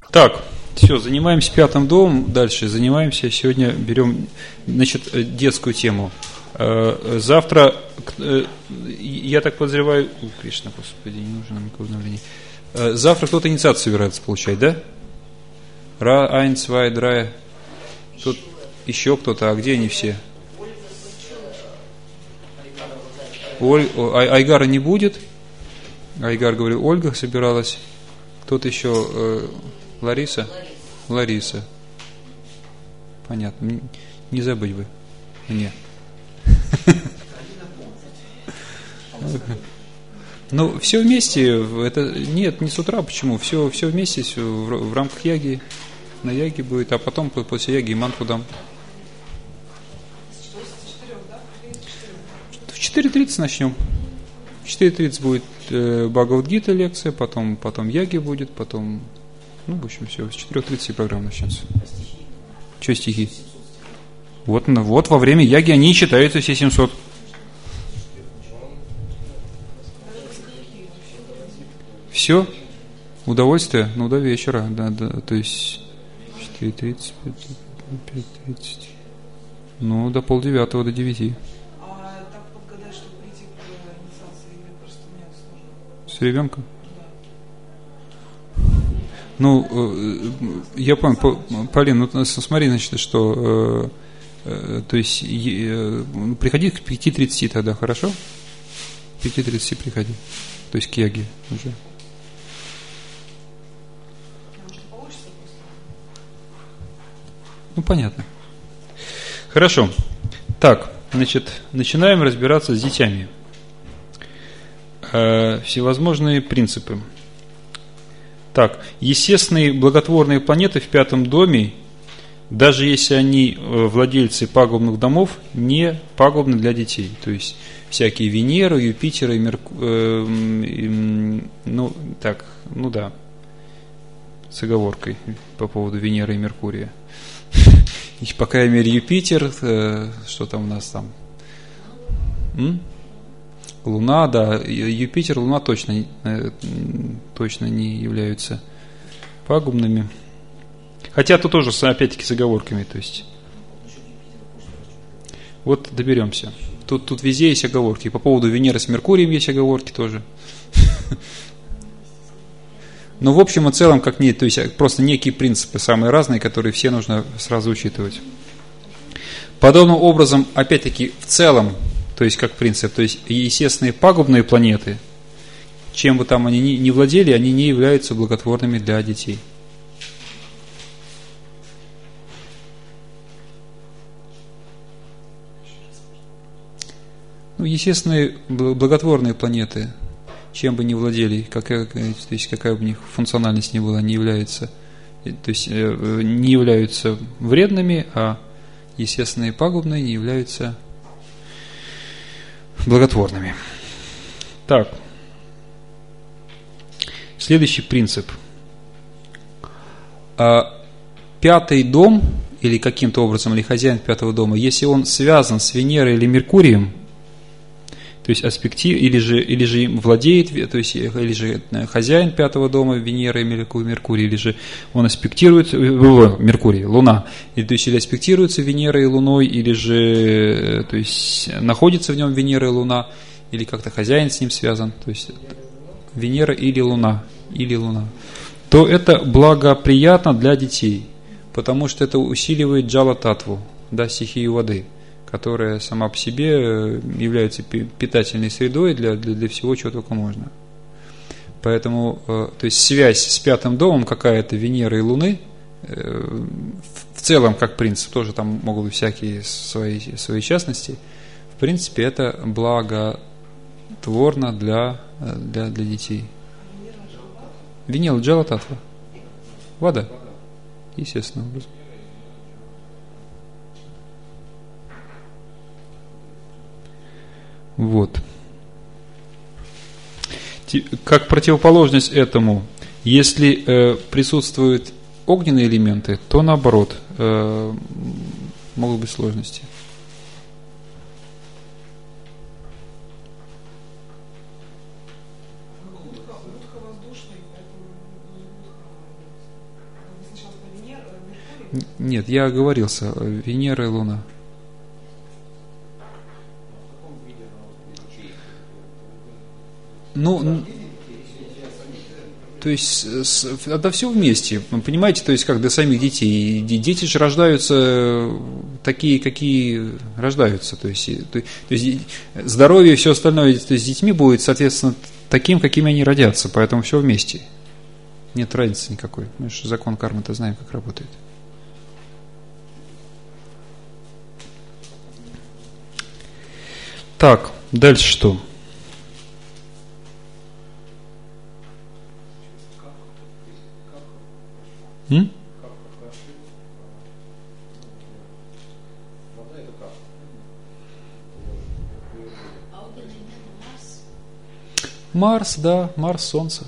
Так, все, занимаемся пятым домом, дальше занимаемся, сегодня берем, значит, детскую тему. Завтра, я так подозреваю, Кришна, Господи, не нужно нам никакого обновления. Завтра кто-то инициацию собирается получать, да? Ра, Айн, Цвай, Драя. Тут еще кто-то, а где они все? Айгара не будет. Айгар говорил, Ольга собиралась. Кто-то еще, Лариса? Лариса. Понятно. Не забыть бы мне. Ну, все вместе, это нет, не с утра, почему? Все вместе, все в рамках яги, на яге будет, а потом после яги и мантру дам. В 4:30 начнем. В 4:30 будет Бхагавад-гита лекция, потом яги будет, потом, ну, в общем, все, с 4:30 программа начнется. Что стихи? Вот во время яги они читаются все 700. Все? Удовольствие? Ну, до вечера, да, то есть 4:30, 5:30, ну, до 8:30, до 9. А так подгадать, чтобы прийти к инициации, или просто мне сложно? С ребенком? Ну, я понял, Полин, ну, смотри, значит, что, то есть, приходи к 5:30 тогда, хорошо? К 5:30 приходи, то есть к яге уже. Ну, понятно. Хорошо. Так, значит, начинаем разбираться с детьми. Всевозможные принципы. Так, естественные благотворные планеты в пятом доме, даже если они владельцы пагубных домов, не пагубны для детей. То есть, всякие Венеры, Юпитеры, да, с оговоркой по поводу Венеры и Меркурия. И по крайней мере Юпитер, что там у нас там? Луна, да, Юпитер, Луна точно не являются пагубными. Хотя тут тоже, опять-таки, с оговорками, то есть. Вот доберемся. Тут везде есть оговорки. По поводу Венеры с Меркурием есть оговорки тоже. Но в общем и целом, как нет, то есть просто некие принципы самые разные, которые все нужно сразу учитывать. Подобным образом, опять-таки, в целом, то есть как принцип, то есть естественные пагубные планеты, чем бы там они ни владели, они не являются благотворными для детей. Ну, естественные благотворные планеты, чем бы ни владели, то есть какая бы у них функциональность ни была, не являются вредными, а естественные пагубные не являются благотворными. Так, следующий принцип. Пятый дом, или каким-то образом, или хозяин пятого дома, если он связан с Венерой или Меркурием, то есть или же им владеет, то есть или же хозяин пятого дома Венера и Меркурий, или же он аспектирует Меркурий, Луна, или аспектируется Венерой и Луной, или же то есть находится в нем Венера и Луна, или как-то хозяин с ним связан, то есть Венера или Луна, то это благоприятно для детей, потому что это усиливает джала-татву, да, стихию воды, которая сама по себе является питательной средой для всего, чего только можно. Поэтому, то есть связь с пятым домом какая-то Венеры и Луны, в целом как принцип, тоже там могут быть всякие свои частности, в принципе это благотворно для детей. Венера джала татва. Вода. Естественным образом. Вот. Как противоположность этому, если присутствуют огненные элементы, то наоборот, могут быть сложности. Нет, я оговорился. Венера и Луна. Ну, то есть, это все вместе, понимаете, то есть, как для самих детей. Дети же рождаются такие, какие рождаются, то есть здоровье и все остальное, то есть, с детьми будет, соответственно, таким, какими они родятся, поэтому все вместе. Нет разницы никакой. Мы же закон кармы-то знаем, как работает. Так, дальше что? Марс, да, Марс, Солнце.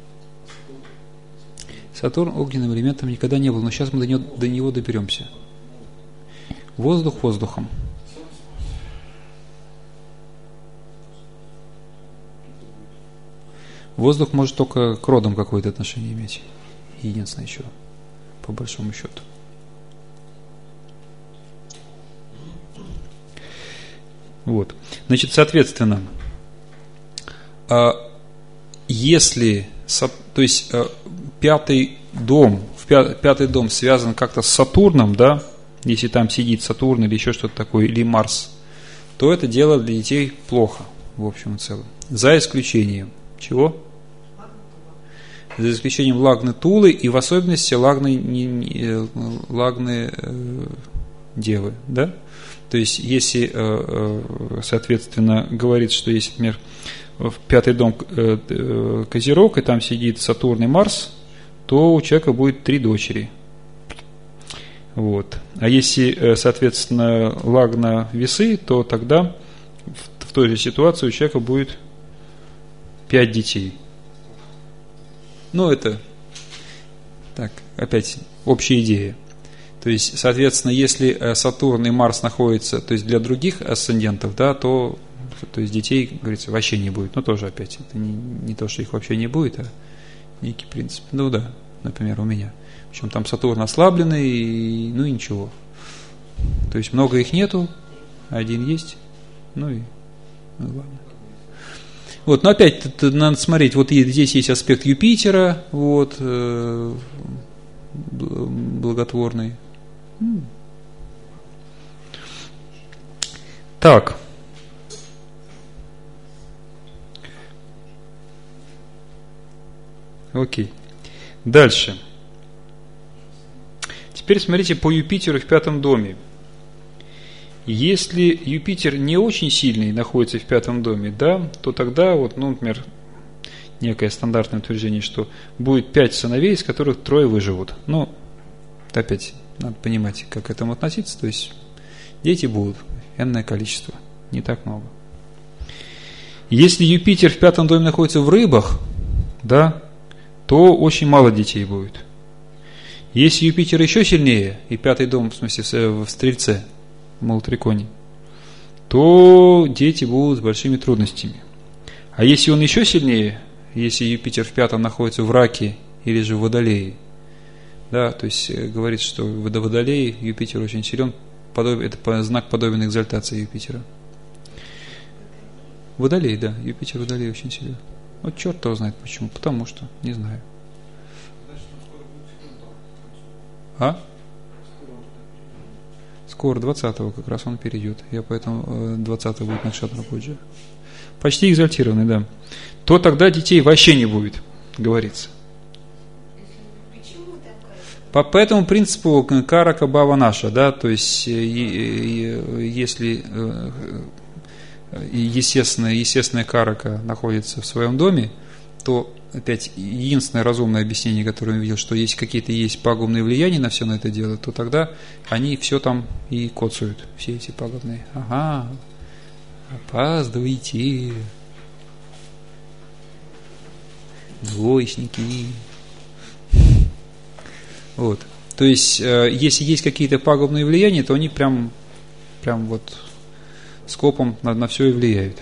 Сатурн огненным элементом никогда не был, но сейчас мы до него доберемся. Воздух воздухом. Воздух может только к родам какое-то отношение иметь. Единственное еще, по большому счету. Вот. Значит, соответственно, если, то есть, пятый дом связан как-то с Сатурном, да, если там сидит Сатурн или еще что-то такое, или Марс, то это дело для детей плохо, в общем и целом. За исключением чего? За исключением Лагны Тулы и в особенности Лагны Девы, да? То есть, если, соответственно, говорит, что если, например, в пятый дом Козерог, и там сидит Сатурн и Марс, то у человека будет 3 дочери. Вот. А если, соответственно, Лагна Весы, то тогда в той же ситуации у человека будет 5 детей. Ну, это так, опять общая идея. То есть, соответственно, если Сатурн и Марс находятся, то есть для других асцендентов, да, то есть детей, говорится, вообще не будет. Но тоже опять, это не то, что их вообще не будет, а некий принцип. Ну да, например, у меня. Причем там Сатурн ослабленный, и ничего. То есть много их нету, один есть, ну ладно. Вот, но опять надо смотреть, вот здесь есть аспект Юпитера, вот, благотворный. Так. Окей. Дальше. Теперь смотрите по Юпитеру в 5 доме. Если Юпитер не очень сильный находится в 5 доме, да, то тогда, вот, например, некое стандартное утверждение, что будет 5 сыновей, из которых 3 выживут. Ну, опять, надо понимать, как к этому относиться. То есть, дети будут, энное количество, не так много. Если Юпитер в 5 доме находится в рыбах, да, то очень мало детей будет. Если Юпитер еще сильнее, и 5 дом, в смысле, в Стрельце, в Малотриконе, то дети будут с большими трудностями. А если он еще сильнее, если Юпитер в 5 находится в Раке или же в Водолее, да, то есть говорит, что в Водолее Юпитер очень силен, это знак подобен экзальтации Юпитера. Водолей, да, Юпитер в Водолее очень силен. Вот черт его знает почему, потому что, не знаю. А? Скоро, 20-го как раз он перейдет. Я поэтому 20-го будет Накшатра Пуджа. Почти экзальтированный, да. То тогда детей вообще не будет, говорится. По этому принципу карака бава наша, да, то есть если естественная карака находится в своем доме, то опять единственное разумное объяснение, которое я видел, что если какие-то есть пагубные влияния на все на это дело, то тогда они все там и коцают, все эти пагубные. Ага, опаздывайте, двоечники. Вот. То есть, если есть какие-то пагубные влияния, то они прям вот скопом на все и влияют.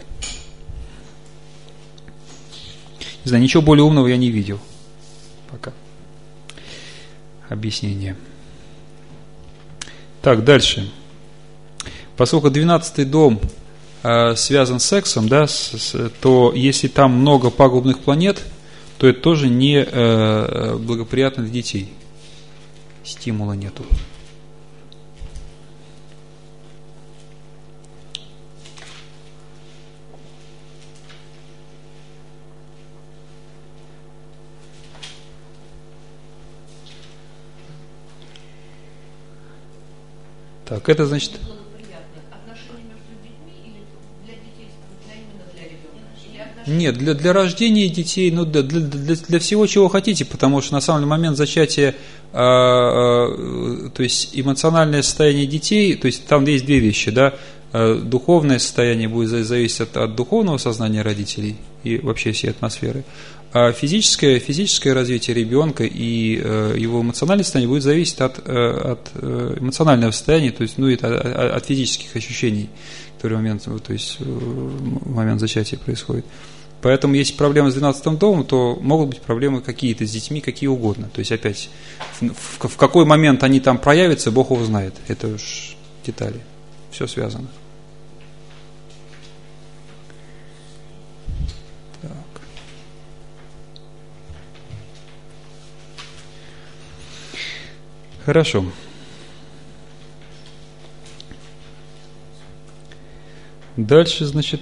Не знаю, ничего более умного я не видел пока. Объяснение. Так, дальше. Поскольку 12-й дом связан с сексом, да, то если там много пагубных планет, то это тоже не благоприятно для детей. Стимула нету. Так, это значит... Нет, для рождения детей, ну, для всего, чего хотите, потому что на самом деле момент зачатия, то есть эмоциональное состояние детей, то есть там есть две вещи, да, духовное состояние будет зависеть от духовного сознания родителей и вообще всей атмосферы, а физическое развитие ребенка и его моментальное состояние будет зависеть от эмоционального состояния, то есть, ну, это от физических ощущений, которые в момент зачатия происходит. Поэтому, если проблемы с 12-м домом, то могут быть проблемы какие-то с детьми, какие угодно. То есть, опять, в какой момент они там проявятся, Бог его знает. Это уж детали. Все связано. Так. Хорошо. Дальше, значит...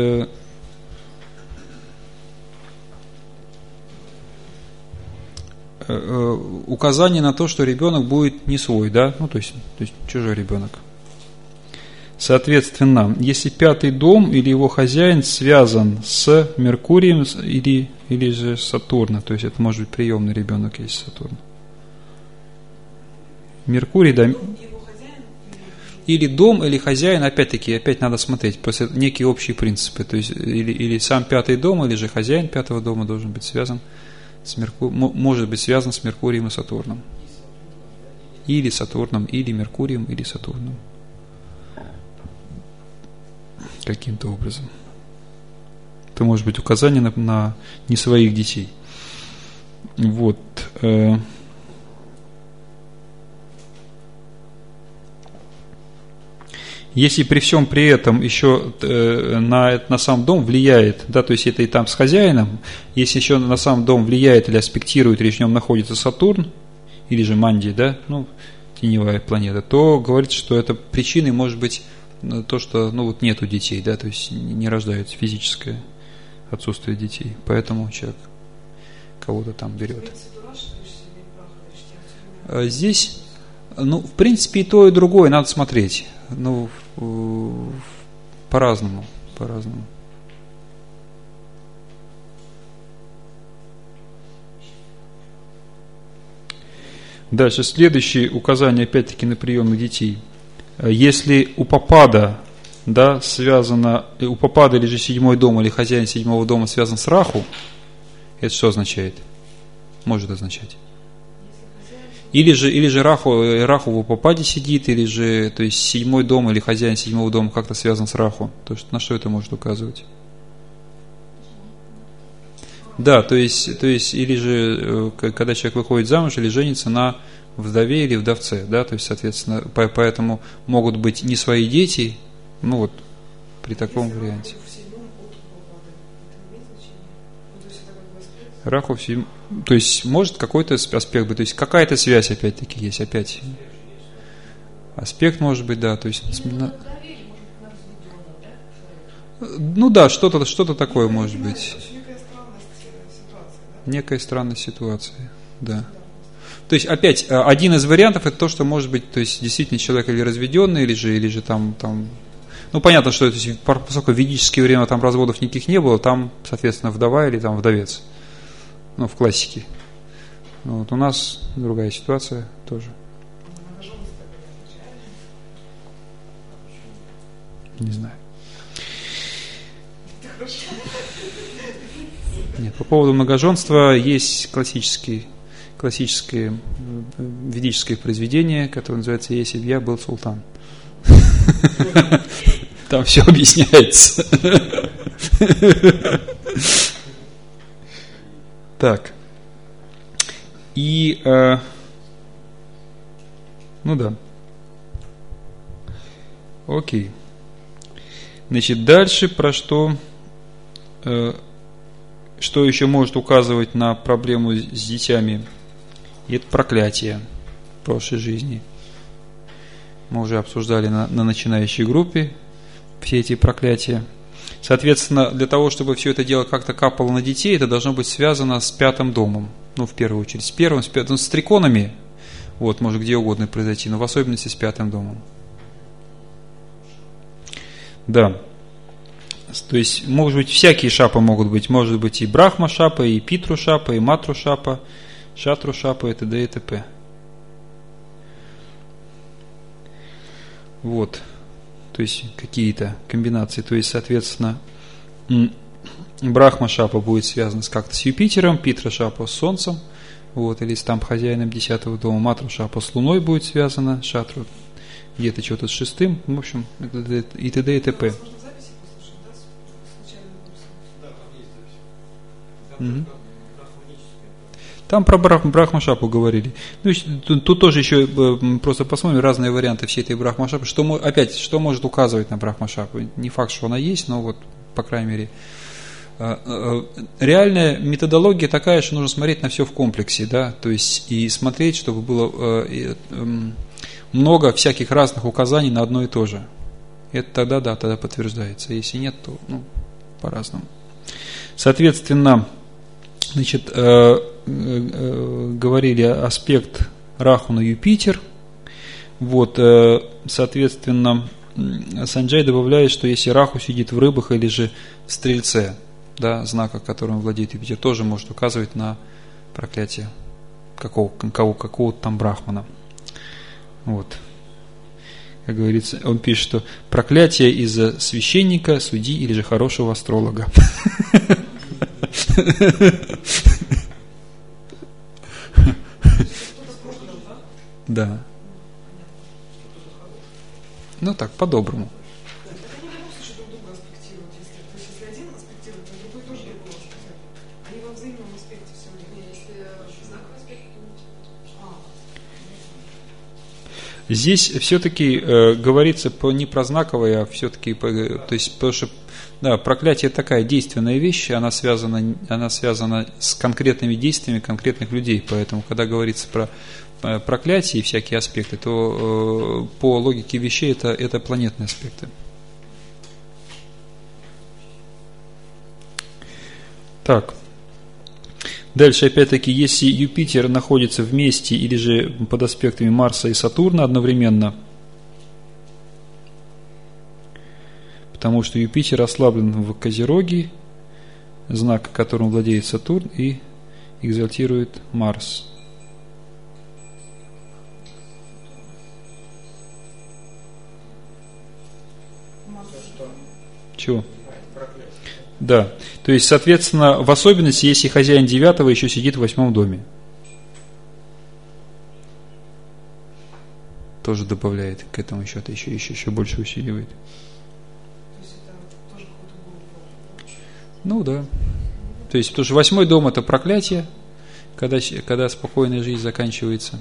указание на то, что ребенок будет не свой, да, ну, то есть чужой ребенок. Соответственно, если 5-й дом или его хозяин связан с Меркурием или же Сатурном, то есть это может быть приемный ребенок, если Сатурн. Меркурий, да. Или дом, или хозяин, опять надо смотреть, просто некие общие принципы, то есть или сам 5-й дом, или же хозяин 5-го дома должен быть связан может быть связан с Меркурием и Сатурном. Или Сатурном, или Меркурием, или Сатурном. Каким-то образом. Это может быть указание на не своих детей. Вот. Если при всем при этом еще на сам дом влияет, да, то есть это и там с хозяином, если еще на сам дом влияет или аспектирует, или в нем находится Сатурн, или же Мандий, да, ну, теневая планета, то говорится, что это причиной может быть то, что, ну, вот нету детей, да, то есть не рождаются, физическое отсутствие детей, поэтому человек кого-то там берет. Здесь, ну, в принципе, и то, и другое надо смотреть. Ну, по-разному. Дальше, следующее указание, опять-таки, на приемных детей. Если у попада, да, связано, у попада или же 7-й дом, или хозяин 7-го дома связан с Раху, это что означает? Может означать. Или же Раху в попаде сидит, или же, то есть 7-й дом или хозяин 7-го дома как-то связан с Раху. То есть на что это может указывать? Да, то есть или же когда человек выходит замуж или женится на вдове или вдовце, да, то есть, соответственно, поэтому могут быть не свои дети, ну вот при таком варианте. Раху в 7, то есть может какой-то аспект быть, то есть какая-то связь опять-таки есть, опять аспект может быть, да, то есть ну да, что-то такое может быть. Некая странная ситуация, да. То есть опять один из вариантов это то, что может быть, то есть действительно человек или разведенный, или же там, ну понятно, что это, поскольку в ведическое время там разводов никаких не было, там, соответственно, вдова или там вдовец. Ну, в классике. Вот у нас другая ситуация тоже. Не знаю. Нет, по поводу многоженства есть классическое ведическое произведение, которое называется «Если б я был султан». Там все объясняется. Так. И, ну да. Окей. Значит, дальше про что еще может указывать на проблему с детьми? Это проклятие в прошлой жизни. Мы уже обсуждали на начинающей группе все эти проклятия. Соответственно, для того, чтобы все это дело как-то капало на детей, это должно быть связано с пятым домом. Ну, в первую очередь, с первым, с пятым, с триконами. Вот, может где угодно произойти, но в особенности с пятым домом. Да. То есть, может быть, всякие шапы могут быть. Может быть и брахма шапа, и питру шапа, и матру шапа, шатру шапа, и т.д. и т.п. Вот. То есть, какие-то комбинации. То есть, соответственно, брахма шапа будет связана как-то с Юпитером, питра шапа с Солнцем, вот, или с там хозяином 10-го дома, матру шапа с Луной будет связана, шатру где-то что-то с 6-м, в общем, и т.д. и т.п. Там про брахма-шапу говорили. Ну, тут тоже еще просто посмотрим разные варианты всей этой брахма-шапы. Что может указывать на брахма-шапу? Не факт, что она есть, но вот, по крайней мере, реальная методология такая, что нужно смотреть на все в комплексе, да, то есть и смотреть, чтобы было много всяких разных указаний на одно и то же. Это тогда подтверждается. Если нет, то по-разному. Соответственно, значит, говорили аспект Раху на Юпитер. Вот, соответственно, Санджай добавляет, что если Раху сидит в рыбах или же в стрельце, да, знака, которым владеет Юпитер, тоже может указывать на проклятие какого-то там брахмана. Вот. Как говорится, он пишет, что проклятие из-за священника, судьи или же хорошего астролога. Да. Ну так, по-доброму. Здесь все-таки говорится не про знаковое, а все-таки, то есть, потому что да, проклятие такая действенная вещь, она связана с конкретными действиями конкретных людей, поэтому, когда говорится про проклятие и всякие аспекты, то по логике вещей это планетные аспекты. Так. Дальше, опять-таки, если Юпитер находится вместе или же под аспектами Марса и Сатурна одновременно, потому что Юпитер ослаблен в Козероге, знак, которым владеет Сатурн, и экзальтирует Марс. Чего? Да, то есть, соответственно, в особенности, если хозяин 9-го еще сидит в 8-м доме. Тоже добавляет к этому счету, еще больше усиливает. То есть это тоже какой-то да. То есть, потому что 8-й дом это проклятие, когда спокойная жизнь заканчивается.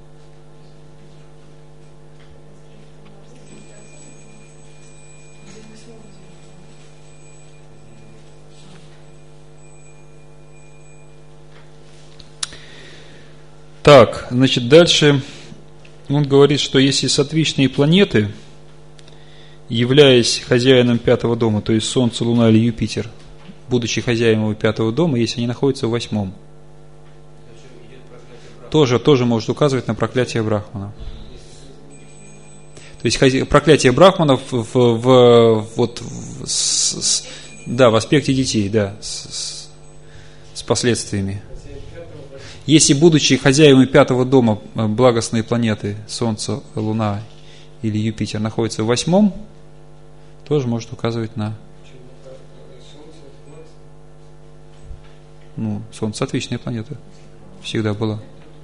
Так, значит, дальше он говорит, что если сатвичные планеты, являясь хозяином 5-го дома, то есть Солнце, Луна или Юпитер, будучи хозяином 5-го дома, если они находятся в 8-м, тоже может указывать на проклятие Брахмана. То есть проклятие Брахманов в аспекте детей, да, с последствиями. Если, будучи хозяевами 5-го дома, благостные планеты, Солнце, Луна или Юпитер, находятся в 8-м, тоже может указывать на... Солнце сатвичная планета всегда была.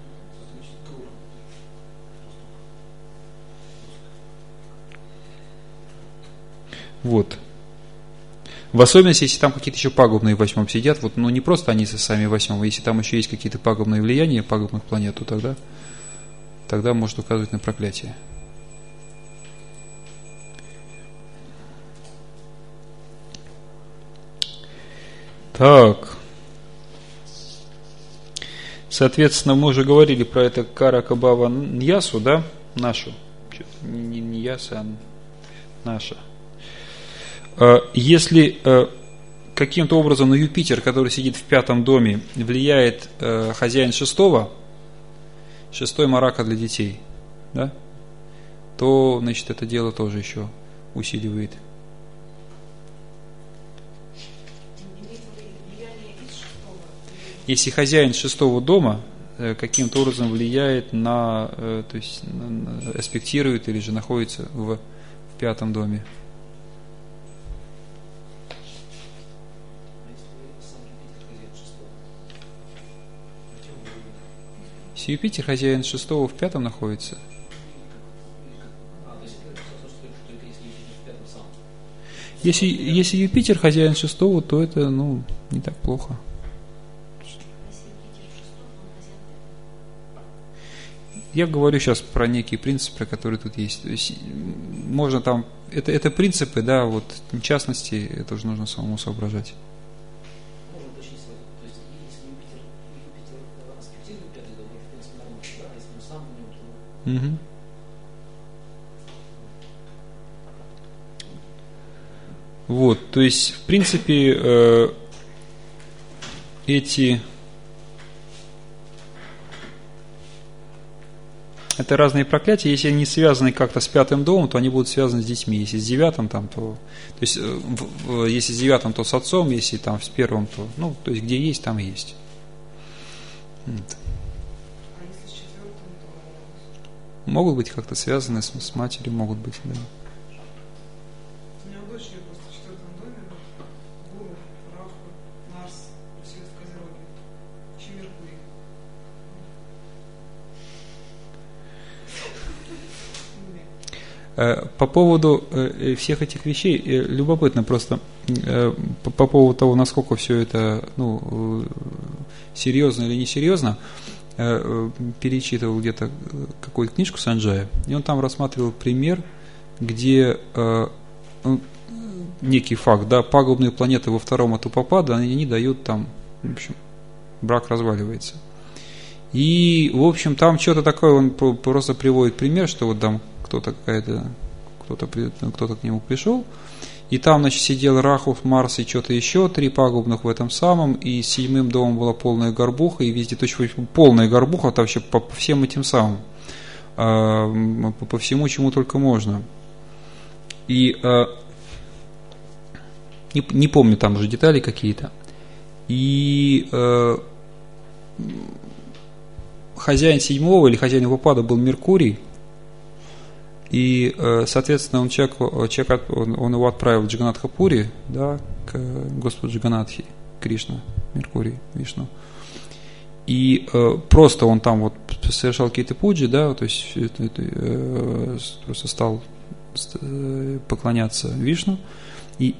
Вот. В особенности, если там какие-то еще пагубные в 8-м сидят, не просто они сами в 8-м, если там еще есть какие-то пагубные влияния пагубных планет, то тогда может указывать на проклятие. Так. Соответственно, мы уже говорили про это Каракабава Ньясу, да? Нашу. Не Ньяса, а наша. Если каким-то образом на Юпитер, который сидит в 5 доме, влияет хозяин 6-го, 6-й марака для детей, да? То, значит, это дело тоже еще усиливает. Если хозяин 6-го дома каким-то образом влияет на, то есть аспектирует или же находится в 5 доме. Если Юпитер хозяин 6-го в 5 находится. Если Юпитер хозяин 6-го, то это, не так плохо. Я говорю сейчас про некие принципы, которые тут есть. То есть можно там, это принципы, да, вот в частности, это уже нужно самому соображать. Можно уточнить, то есть если Юпитер аспектирует 5-й дом, в принципе, нормально, да, если он сам в нем, то... Вот, то есть, в принципе, это разные проклятия. Если они связаны как-то с 5 домом, то они будут связаны с детьми. Если с 9, там, то есть, если с 9, то с отцом, если там с 1, то, то есть, где есть, там есть. Вот. А если с 4, то... Могут быть как-то связаны с матерью, могут быть, да. У меня у дочери просто в 4 доме Гуру, Раху, Марс, свет в Козероге, еще Меркурий. По поводу всех этих вещей, любопытно просто, по поводу того, насколько все это серьезно или несерьезно, перечитывал где-то какую-то книжку Санджая, и он там рассматривал пример, где некий факт, да, пагубные планеты во 2 от Упапада, они дают там, в общем, брак разваливается. И, в общем, там что-то такое, он просто приводит пример, что вот там кто-то к нему пришел, и там, значит, сидел Раху, Марс и что-то еще, 3 пагубных в этом самом, и с 7 домом была полная горбуха, и везде точно полная горбуха, там вообще по всем этим самым, по всему, чему только можно. И не помню там уже детали какие-то. И хозяин 7-го или хозяин Упапада был Меркурий. И, соответственно, он его отправил в Джаганатха-пури, да, к Господу Джаганатхи, Кришна, Меркурий, Вишну. И просто он там вот совершал какие-то пуджи, да, то есть просто стал поклоняться Вишну, и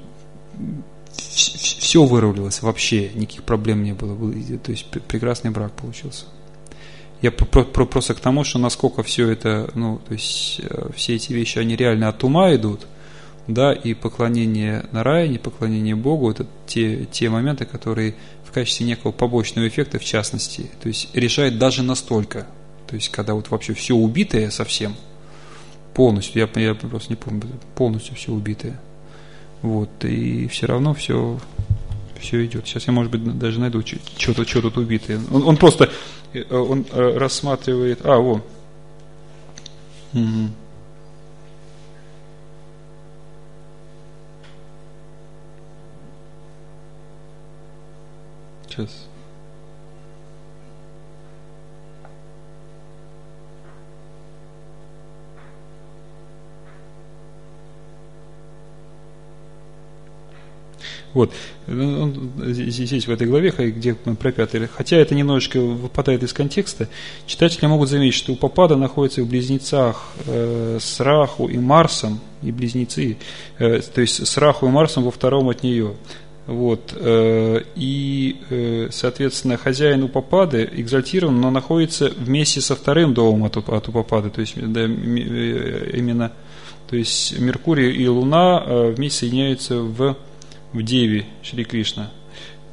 все выровнялось, вообще никаких проблем не было, то есть прекрасный брак получился. Я просто к тому, что насколько все это, то есть все эти вещи, они реально от ума идут, да, и поклонение Нараяне, поклонение Богу, это те моменты, которые в качестве некого побочного эффекта, в частности, то есть решает даже настолько, то есть когда вот вообще все убитое совсем, полностью, я просто не помню, полностью все убитое, вот, и все равно все идет. Сейчас я, может быть, даже найду, что тут убитое. Он просто рассматривает... Угу. Сейчас. Вот, здесь в этой главе, где мы про 5, хотя это немножечко выпадает из контекста, читатели могут заметить, что Упапада находится в близнецах с Раху и Марсом, и близнецы, то есть с Раху и Марсом во 2 от нее. Вот, и, соответственно, хозяин Упапады экзальтирован, но находится вместе со 2 домом от Упапады, то есть, да, именно, то есть Меркурий и Луна вместе соединяются в Деве Шри Кришна.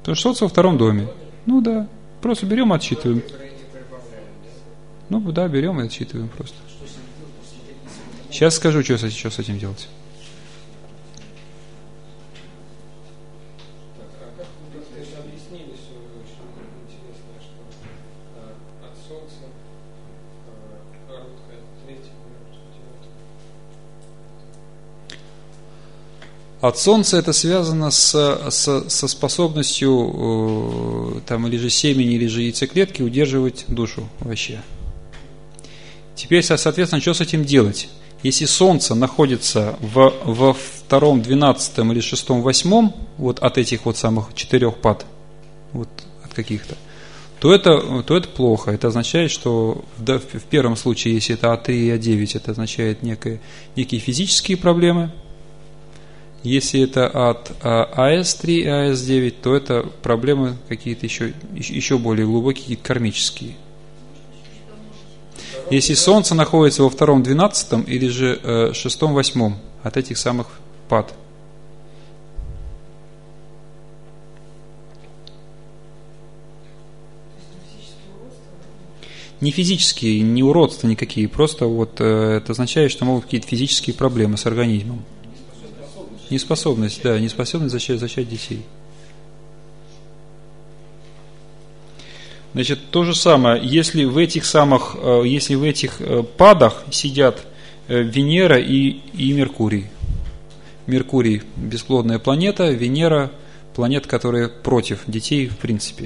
Потому что Солнце во втором доме. Ну да, просто берем и отсчитываем. Ну да, берем и отсчитываем просто. Сейчас скажу, что с этим делать. От Солнца это связано со способностью там, или же семени, или же яйцеклетки удерживать душу вообще. Теперь, соответственно, что с этим делать? Если Солнце находится во втором, 12 или 6, 8, вот от этих вот самых 4 пад, вот от каких-то, то это плохо. Это означает, что в первом случае, если это А3 и А9, это означает некие физические проблемы. Если это от АС3 и АС9, то это проблемы какие-то еще более глубокие, какие-то кармические. Если Солнце находится во втором, 12 или же 6, 8 от этих самых пад. Не физические, не уродства никакие, просто вот это означает, что могут какие-то физические проблемы с организмом. Неспособность зачать детей. Значит, то же самое, если в этих падах сидят Венера и Меркурий. Меркурий – бесплодная планета, Венера – планета, которая против детей в принципе.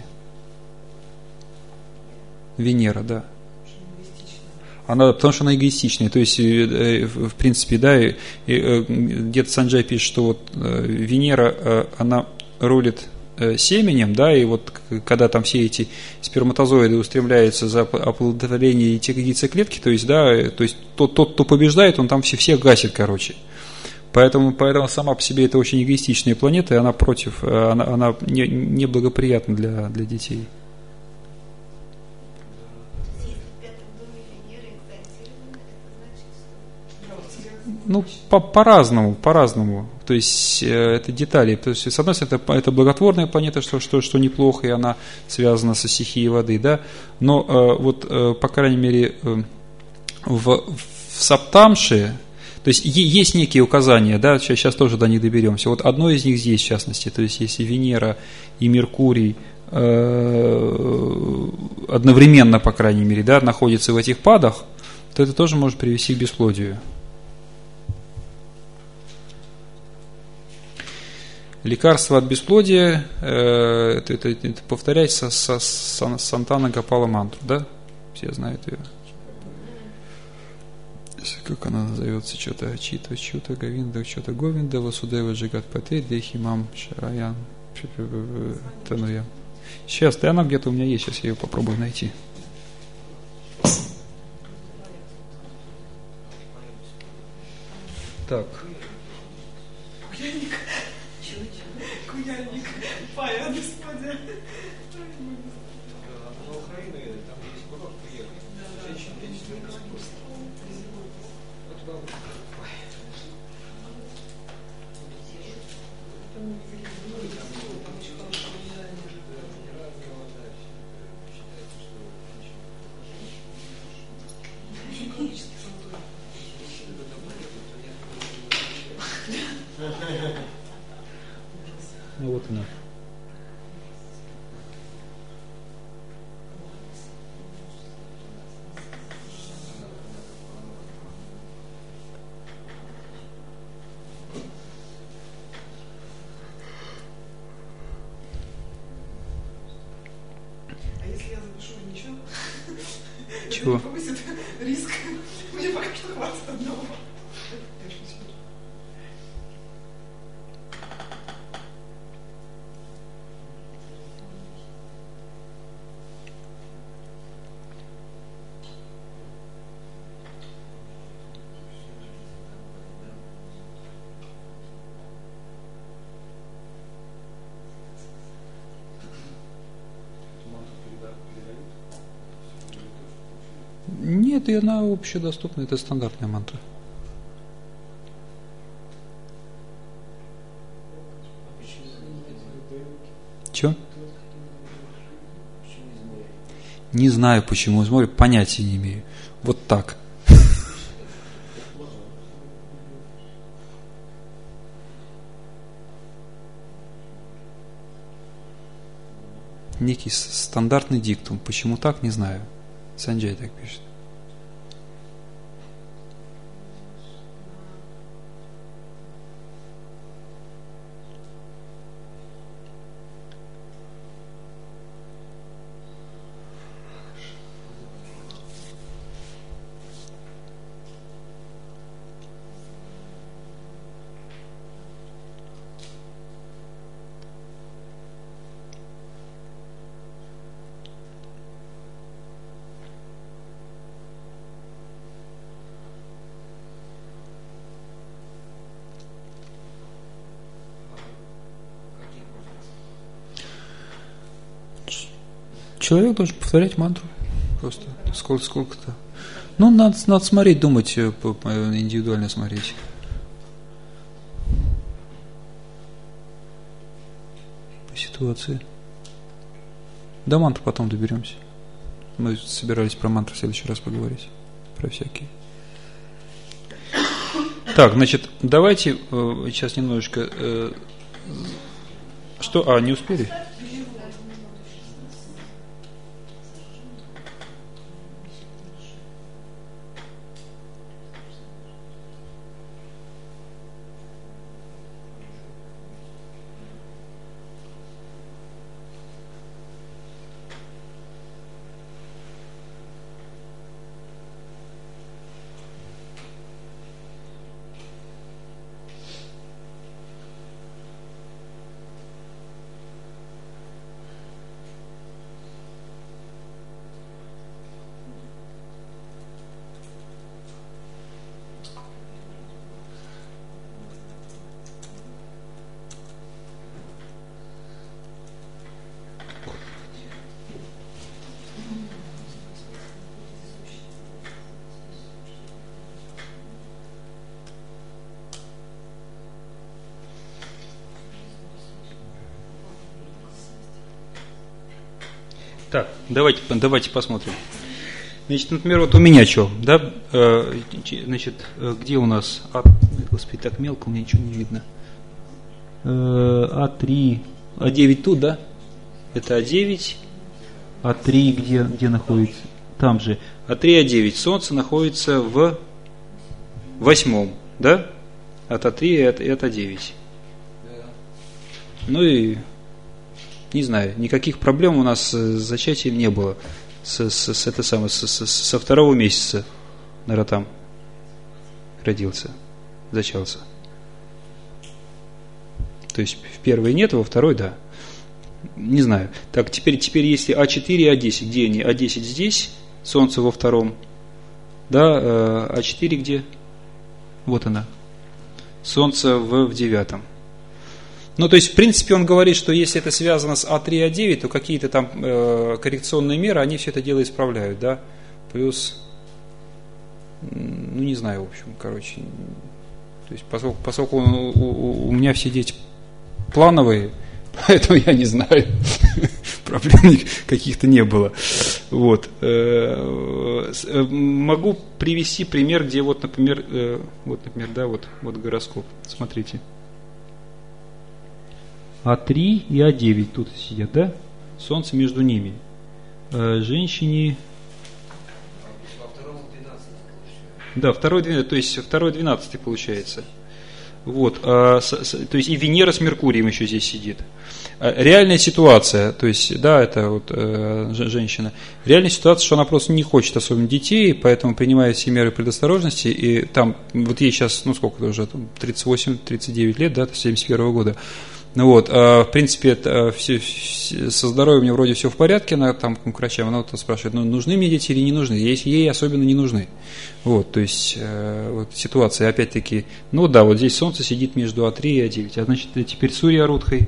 Венера, да. Потому что она эгоистичная. То есть, в принципе, да, где-то Санджай пишет, что вот Венера, она рулит семенем, да, и вот когда там все эти сперматозоиды устремляются за оплодотворение яйцеклетки, то есть, да, то есть тот, кто побеждает, он там всех гасит, короче. Поэтому сама по себе это очень эгоистичная планета, и она против, она неблагоприятна для детей. Ну, по-разному. То есть, это детали. То есть, с одной стороны, это благотворная планета, что неплохо, и она связана со стихией воды, да. Но, по крайней мере, в Саптамше, то есть, есть некие указания, да, сейчас тоже до них доберемся. Вот одно из них здесь, в частности, то есть, если Венера и Меркурий одновременно, по крайней мере, да, находятся в этих падах, то это тоже может привести к бесплодию. Лекарство от бесплодия, это повторяется с Сантана Гопала мантру, да? Все знают ее. Как она назовется? Что-то Ачита, что-то Говинда, что-то Говинда, Васудева Джигат Пате, Дехимам Шараян, Тануям. Сейчас, она где-то у меня есть, сейчас я ее попробую найти. Так. Куяльник, пая, господи. Ну вот она. А если я запишу, ничего? Чего? Это не повысит риск. Мне пока что хватит одного. Нет, и она общедоступна, это стандартная мантра. Чё? Не знаю почему, смотрю, понятия не имею. Вот так. Некий стандартный диктум. Почему так, не знаю. Санджай так пишет. Человек должен повторять мантру. Просто сколько-то. Ну, надо смотреть, думать, индивидуально смотреть. По ситуации. До мантры потом доберемся. Мы собирались про мантры в следующий раз поговорить. Про всякие. Так, значит, давайте сейчас немножечко... Что? Не успели? Так, давайте посмотрим. Значит, например, вот у меня что, да, значит, где у нас, господи, так мелко, у меня ничего не видно. А3, А9 тут, да? Это А9, А3 где находится? Там же. А3, А9, Солнце находится в 8, да? От А3 и от А9. Ну и... Не знаю, никаких проблем у нас с зачатием не было со 2-го месяца, наверное, там родился, зачался. То есть в первой нет, во второй да. Не знаю. Так, теперь если А4 и А10, где они? А10 здесь, Солнце во 2-м, да, А4 где? Вот она. Солнце в 9-м. Ну, то есть, в принципе, он говорит, что если это связано с А3 и А9, то какие-то там коррекционные меры, они все это дело исправляют, да. Плюс, ну, не знаю, в общем, короче. То есть, поскольку у меня все дети плановые, поэтому я не знаю, проблем каких-то не было. Вот. Могу привести пример, где вот, например, да, вот гороскоп. Смотрите. А3 и А9 тут сидят, да? Солнце между ними. Женщине... Да, 2-й 12, то есть 2-й 12 получается. Вот. То есть и Венера с Меркурием еще здесь сидит. Реальная ситуация, то есть, да, это вот женщина. Реальная ситуация, что она просто не хочет особенно детей, поэтому принимает все меры предосторожности. И там, вот ей сейчас, ну сколько уже, 38-39 лет, да, 71 года. Ну вот, в принципе, это со здоровьем у нее вроде все в порядке, она там к врачам, она вот спрашивает, ну, нужны мне дети или не нужны, ей особенно не нужны. Вот, то есть, вот ситуация, опять-таки, ну да, вот здесь Солнце сидит между А3 и А9, а значит, теперь Сурья Рудхой.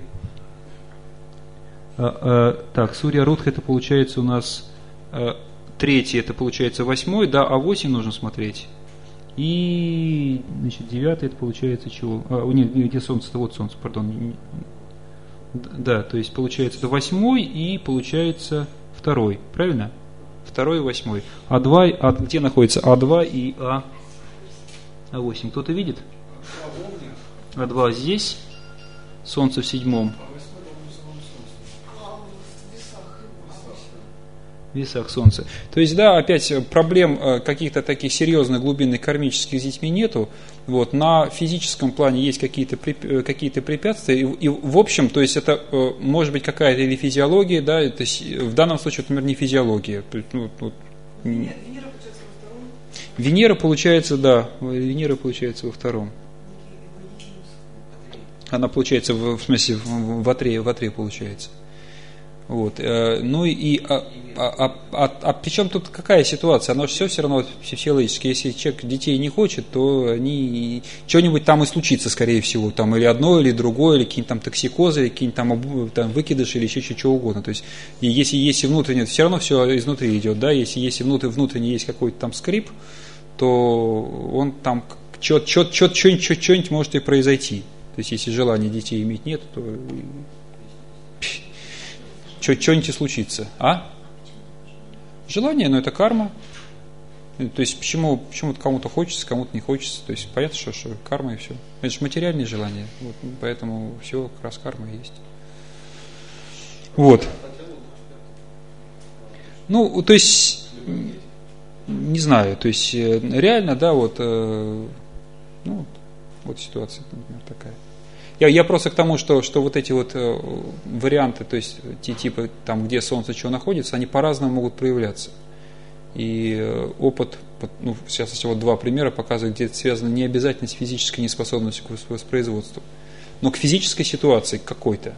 Так, Сурья Рудхой, это получается у нас 3-й, это получается 8-й, да, А8 нужно смотреть. И, значит, 9-й это получается чего? Нет, где Солнце-то? Вот Солнце, пардон. Да, то есть получается это 8-й и получается 2-й, правильно? 2 и 8. А2, где находится А2 и А8? Кто-то видит? А2 здесь, Солнце в 7. В весах Солнца. То есть, да, опять проблем каких-то таких серьезных глубинных кармических с детьми нету. Вот, на физическом плане есть какие-то препятствия. И в общем, то есть это может быть какая-то или физиология, да, то есть в данном случае, например, не физиология. Венера получается, да, Венера получается во втором. Она получается, в смысле, в Атре получается. Вот. Ну и причем тут какая ситуация? Оно же все равно психологически. Если человек детей не хочет, то они что-нибудь там и случится, скорее всего. Там или одно, или другое, или какие-нибудь там токсикозы, или какие-нибудь там выкидыши, или еще чего угодно. То есть, если внутренне, все равно все изнутри идет, да, если внутренне есть какой-то там скрип, то он там что-нибудь может и произойти. То есть, если желания детей иметь нет, то что-нибудь и случится. Желание, но это карма. То есть, почему кому-то хочется, кому-то не хочется. То есть, понятно, что карма и все. Это же материальные желания. Вот, поэтому все как раз карма есть. Вот. Ну, то есть, не знаю, то есть, реально, да, вот ситуация, например, такая. Я просто к тому, что вот эти вот варианты, то есть типа там, где Солнце чего находится, они по-разному могут проявляться. И опыт, сейчас всего 2 примера показывают, где это связано не обязательно с физической неспособностью к воспроизводству, но к физической ситуации какой-то.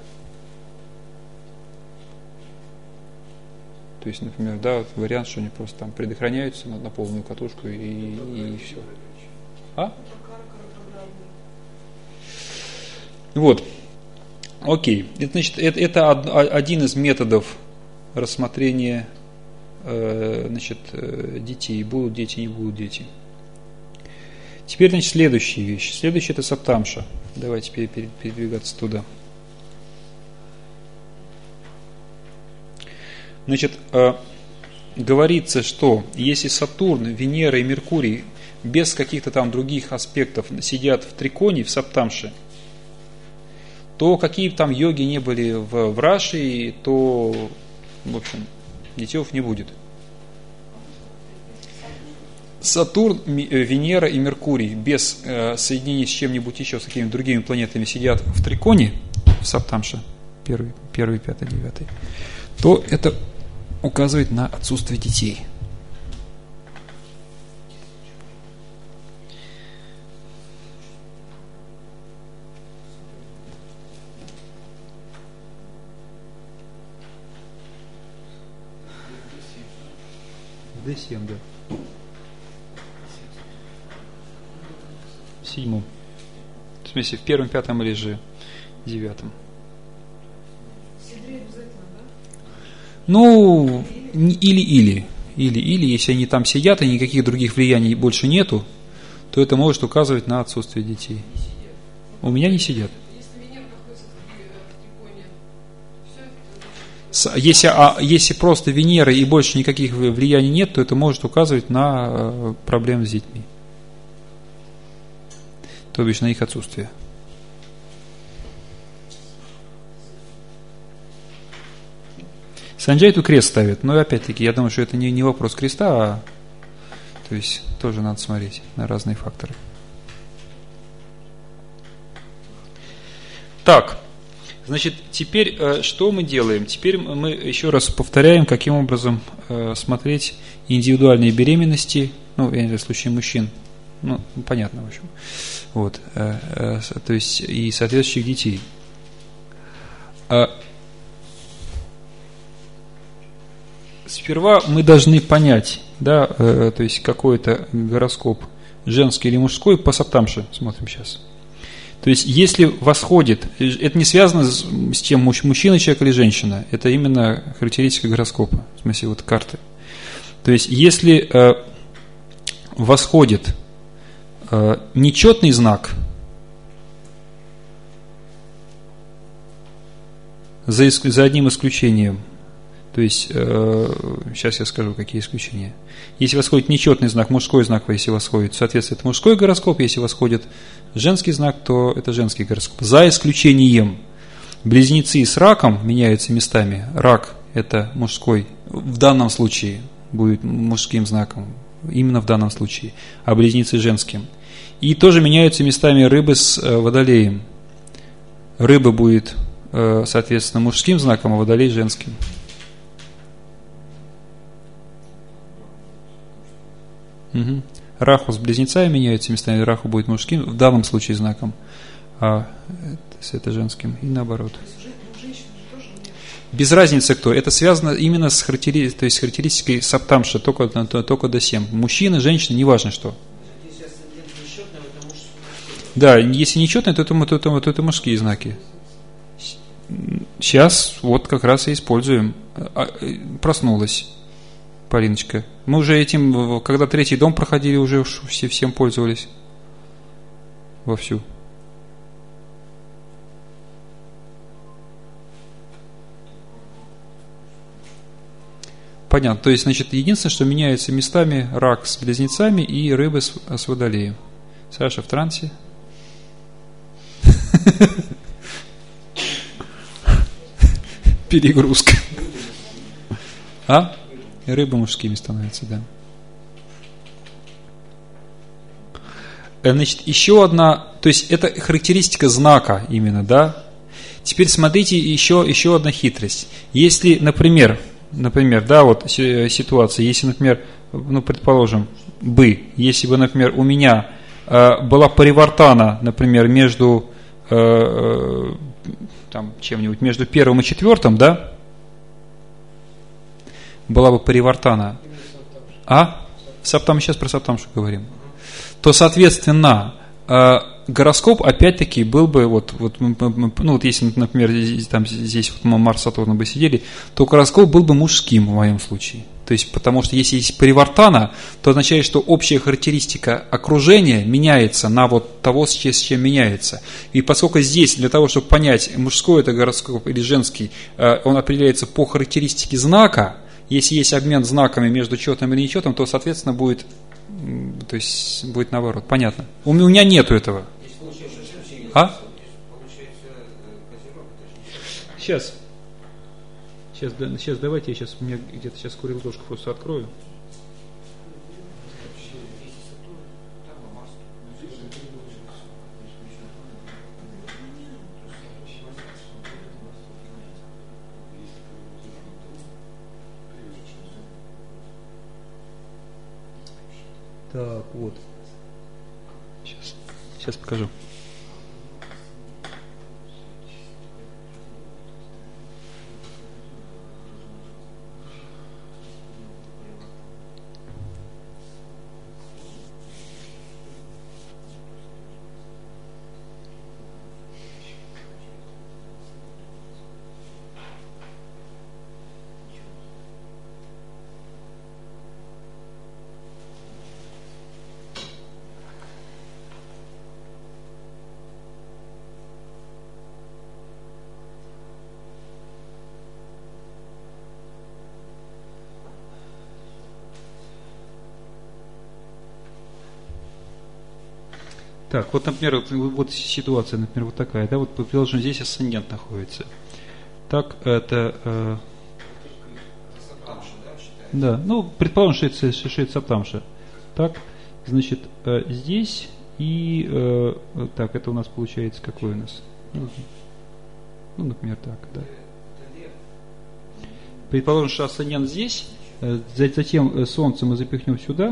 То есть, например, да, вариант, что они просто там предохраняются на полную катушку и все. Вот, окей. Это, значит, это один из методов рассмотрения, детей. Будут дети, не будут дети. Теперь, значит, следующая вещь. Следующая — это саптамша. Давайте передвигаться туда. Значит, говорится, что если Сатурн, Венера и Меркурий без каких-то там других аспектов сидят в триконе, в саптамше, то какие бы там йоги не были в Раши, то, в общем, детёв не будет. Сатурн, Венера и Меркурий без соединения с чем-нибудь еще, с какими-то другими планетами сидят в триконе, в саптамше, 1, 5, 9, то это указывает на отсутствие детей. D7, да. В 7. В смысле, в 1, 5 или же 9. Сидрей обязательно, да? Ну, или, если они там сидят и никаких других влияний больше нету, то это может указывать на отсутствие детей. У меня не сидят. Если просто Венера и больше никаких влияний нет, то это может указывать на проблемы с детьми. То бишь на их отсутствие. Санджай тут крест ставит, но опять-таки я думаю, что это не вопрос креста, то есть тоже надо смотреть на разные факторы. Так. Значит, теперь что мы делаем? Теперь мы еще раз повторяем, каким образом смотреть индивидуальные беременности, я не знаю, в случае мужчин, понятно, в общем, вот, то есть и соответствующих детей. Сперва мы должны понять, да, то есть какой-то гороскоп, женский или мужской, по саптамше смотрим сейчас. То есть, если восходит, это не связано с тем, мужчина человек или женщина, это именно характеристика гороскопа, в смысле вот карты. То есть, если восходит нечетный знак, за одним исключением, То есть, сейчас я скажу, какие исключения. Если восходит нечетный знак, мужской знак, если восходит, соответственно, это мужской гороскоп. Если восходит женский знак, то это женский гороскоп. За исключением близнецы с раком меняются местами. Рак – это мужской, в данном случае будет мужским знаком, именно в данном случае, а близнецы – женским. И тоже меняются местами рыбы с водолеем. Рыба будет, соответственно, мужским знаком, а водолей – женским. Угу. Раху с близнецами меняются местами, Раху будет мужским, в данном случае знаком, а это женским, и наоборот. Без разницы кто, это связано именно с характеристикой саптамша, только до 7. Мужчина, женщина, неважно что. Да, если нечетные, то это мужские знаки. Сейчас вот как раз и используем. Проснулась Полиночка. Мы уже этим, когда 3-й дом проходили, уже всем пользовались. Вовсю. Понятно. То есть, значит, единственное, что меняются местами рак с близнецами и рыбы с водолеем. Саша в трансе. Перегрузка. А? Рыбы мужскими становятся, да. Значит, еще одна, то есть это характеристика знака именно, да. Теперь смотрите, еще одна хитрость. Если, например, да, вот ситуация, если, например, ну, предположим, если бы, например, у меня была паривартана, например, между там чем-нибудь, между 1 и 4, да, была бы паривартана, сейчас про саптамшу говорим, то, соответственно, гороскоп, опять-таки, был бы, вот если, например, здесь вот Марс, Сатурн бы сидели, то гороскоп был бы мужским в моем случае. То есть, потому что если есть паривартана, то означает, что общая характеристика окружения меняется на вот того, с чем меняется. И поскольку здесь, для того, чтобы понять, мужской это гороскоп или женский, он определяется по характеристике знака. Если есть обмен знаками между четным или нечетным, то, соответственно, будет наоборот. Понятно. У меня нету этого. Сейчас давайте я у меня где-то сейчас курилдошку просто открою. Так, вот. Сейчас покажу. Так, вот, например, вот ситуация, например, вот такая, да, вот предположим, здесь асцендент находится. Так, это... да, ну, предположим, что это саптамша. Так, значит, здесь и... так, это у нас получается какой у нас? Ну, например, так, да. Предположим, что асцендент здесь, затем Солнце мы запихнем сюда.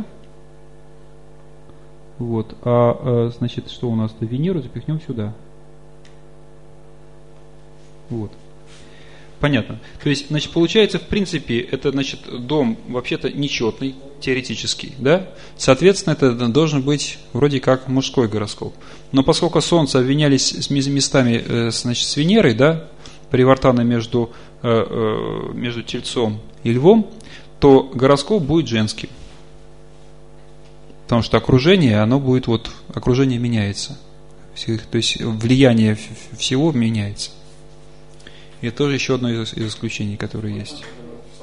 Вот, значит, что у нас-то? Венеру запихнем сюда. Вот. Понятно. То есть, значит, получается, в принципе, это, значит, дом вообще-то нечетный, теоретический, да? Соответственно, это должен быть вроде как мужской гороскоп. Но поскольку Солнце обвинялись с местами, значит, с Венерой, да, паривартана между Тельцом и Львом, то гороскоп будет женским. Потому что окружение, оно будет окружение меняется. То есть влияние всего меняется. И это тоже еще одно из исключений, которое есть.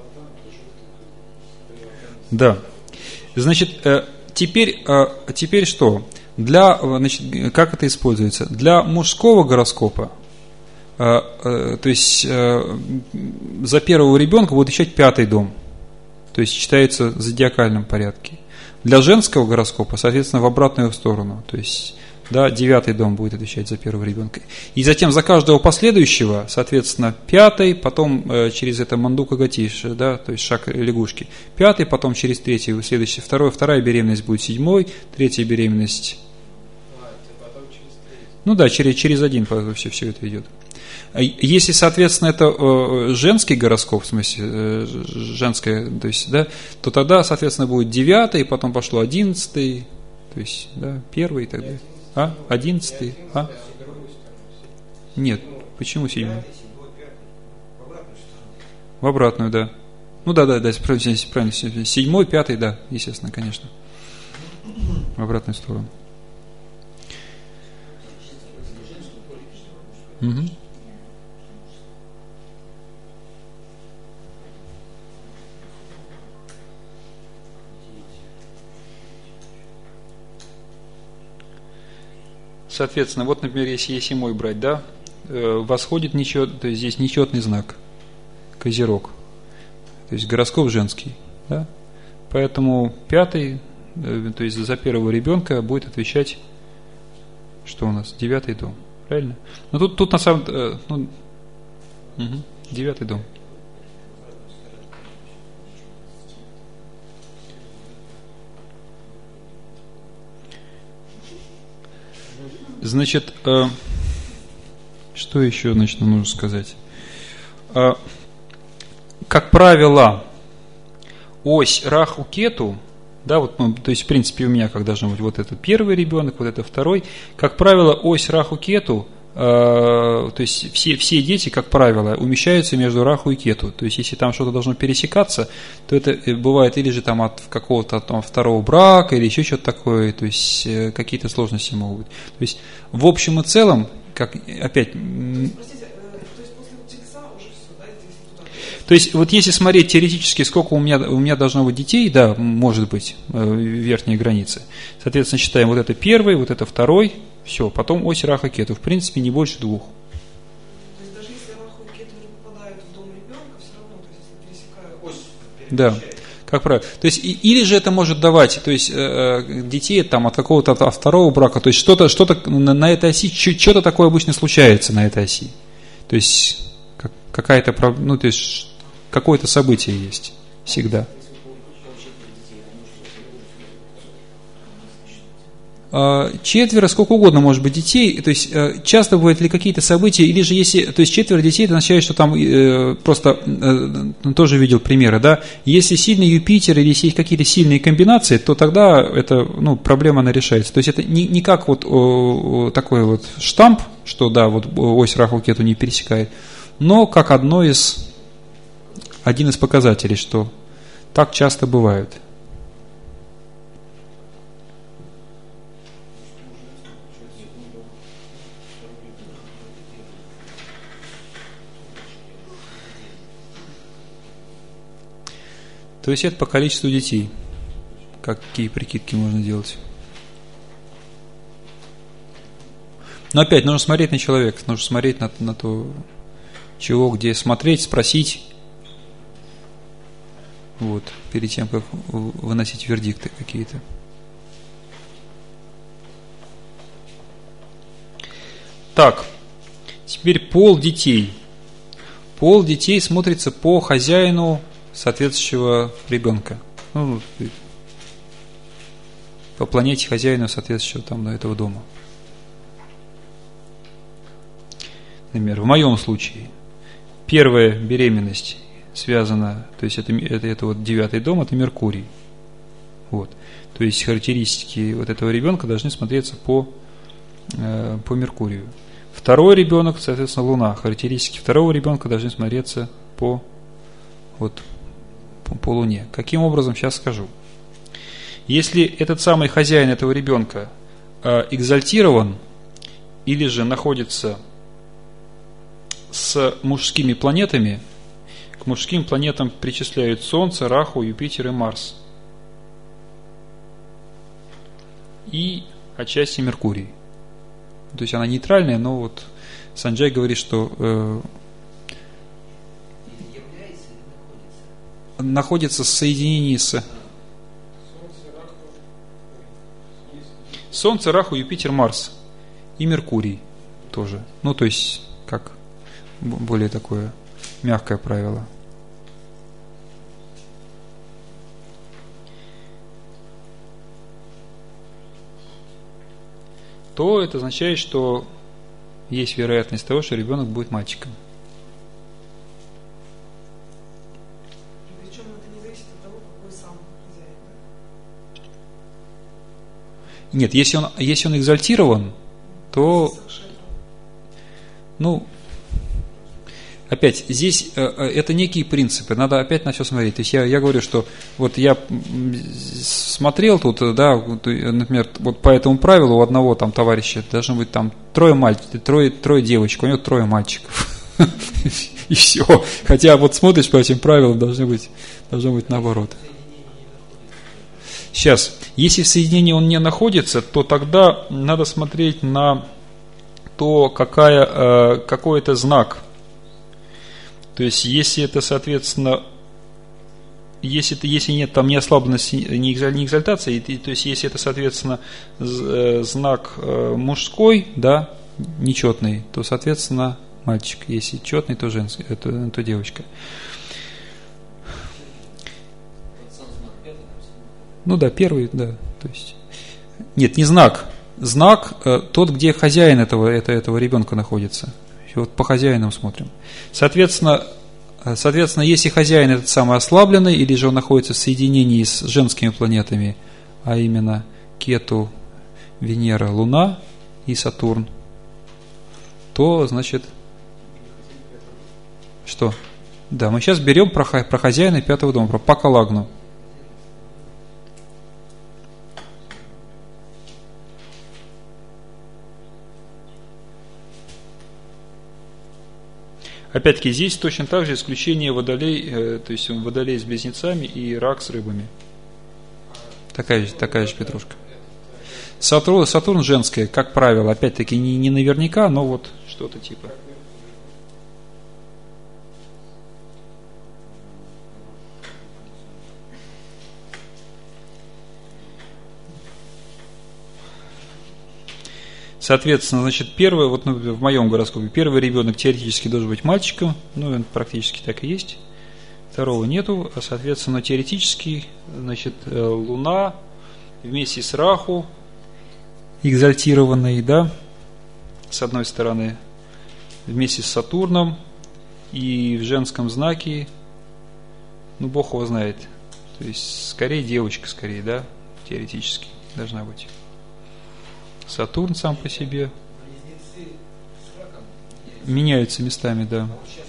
Да. Значит, теперь что? Значит, как это используется? Для мужского гороскопа, то есть за первого ребенка будет отвечать 5-й дом, то есть читается в зодиакальном порядке. Для женского гороскопа, соответственно, в обратную сторону, то есть, да, 9-й дом будет отвечать за первого ребенка. И затем за каждого последующего, соответственно, 5-й, потом через это мандука гатиш, да, то есть шаг лягушки. 5-й, потом через 3-й, следующий, вторая беременность будет 7-й, 3-я беременность. Ну да, через один все это идет. Если, соответственно, это женский гороскоп, в смысле, женская, то есть, да, то тогда, соответственно, будет 9-й, потом пошло 11-й, то есть, да, 1-й и так далее. 11-й, Нет, почему 7-й? В обратную, да. Ну да, правильно, 7-й, 5-й, да, естественно, конечно. В обратную сторону. Угу. Соответственно, вот, например, если 7-й брать, да, восходит то есть здесь нечетный знак, козерог, то есть гороскоп женский, да, поэтому 5-й, то есть за первого ребенка будет отвечать, что у нас, 9-й дом, правильно? Но тут на самом деле, 9-й дом. Значит, что еще, значит, нужно сказать? Как правило, ось Раху-Кету, да, вот, то есть, в принципе, у меня как должен быть вот этот первый ребенок, вот это второй, как правило, ось Раху-Кету, то есть, все дети, как правило, умещаются между Раху и Кету, то есть, если там что-то должно пересекаться, то это бывает или же там от какого-то там второго брака, или еще что-то такое, то есть, какие-то сложности могут быть. То есть, в общем и целом, как, опять... То есть, вот если смотреть теоретически, сколько у меня должно быть детей, да, может быть, верхние границы. Соответственно, считаем вот это первый, вот это второй, все, потом ось Раха-Кету, в принципе, не больше 2. То есть, даже если Раху и Кету не попадают в дом ребенка, все равно, то есть, если пересекают ось, да, как правило. То есть, или же это может давать, то есть, детей там от какого-то от второго брака, то есть, что-то на этой оси, что-то такое обычно случается на этой оси. То есть, какая-то, ну, то есть, какое-то событие есть всегда. Четверо, сколько угодно может быть детей, то есть часто бывают ли какие-то события, или же если, то есть 4 детей, это означает, что там просто, тоже видел примеры, да, если сильный Юпитер, или если есть какие-то сильные комбинации, то тогда это, ну, проблема, она решается. То есть это не как вот такой вот штамп, что да, вот ось Раху-Кету не пересекает, но как один из показателей, что так часто бывает. То есть это по количеству детей. Какие прикидки можно делать? Но опять нужно смотреть на человека, нужно смотреть на то, чего, где, смотреть, спросить. Вот, перед тем, как выносить вердикты какие-то. Так, теперь пол детей. Пол детей смотрится по хозяину соответствующего ребенка. Ну, по планете хозяина соответствующего там этого дома. Например, в моем случае первая беременность связана, то есть это вот 9-й дом, это Меркурий. Вот. То есть характеристики вот этого ребенка должны смотреться по Меркурию. Второй ребенок, соответственно, Луна. Характеристики второго ребенка должны смотреться по Луне. Каким образом, сейчас скажу. Если этот самый хозяин этого ребенка экзальтирован или же находится с мужскими планетами, К мужским планетам причисляют Солнце, Раху, Юпитер и Марс. И отчасти Меркурий. То есть она нейтральная, но вот Санджай говорит, что находится в соединении с Солнце, Раху, Юпитер, Марс и Меркурий тоже. Ну, то есть, как более такое мягкое правило. То это означает, что есть вероятность того, что ребенок будет мальчиком. Причем это не зависит от того, какой сам хозяин, да? Нет, если он экзальтирован, то, ну, опять, здесь это некие принципы, надо опять на все смотреть. То есть я говорю, что вот я смотрел тут, да, например, вот по этому правилу у одного там товарища должно быть там трое девочек, у него 3 мальчиков. И все. Хотя вот смотришь по этим правилам, должно быть наоборот. Сейчас, если в соединении он не находится, то тогда надо смотреть на то, какой это знак. То есть, если это, соответственно, если нет там ни ослабленности, ни экзальтации, то есть, если это, соответственно, знак мужской, да, нечетный, то, соответственно, мальчик. Если четный, то женский, то девочка. Ну да, первый, да. То есть, нет, не знак. Знак тот, где хозяин этого ребенка находится. Вот по хозяинам смотрим. Соответственно, если хозяин этот самый ослабленный, или же он находится в соединении с женскими планетами, а именно Кету, Венера, Луна и Сатурн, то, значит, что? Да, мы сейчас берем про хозяина 5-го дома, про Пакалагну. Опять-таки, здесь точно так же исключение Водолей, то есть Водолей с близнецами и Рак с рыбами. Такая же петрушка. Сатурн женская, как правило, опять-таки не наверняка, но вот что-то типа. Соответственно, значит, первый, вот в моем гороскопе, первый ребенок теоретически должен быть мальчиком, ну, он практически так и есть. Второго нету, а, соответственно, теоретически, значит, Луна вместе с Раху, экзальтированной, да, с одной стороны, вместе с Сатурном, и в женском знаке, ну, Бог его знает, то есть, скорее девочка, да, теоретически должна быть. Сатурн сам по себе меняются местами, да.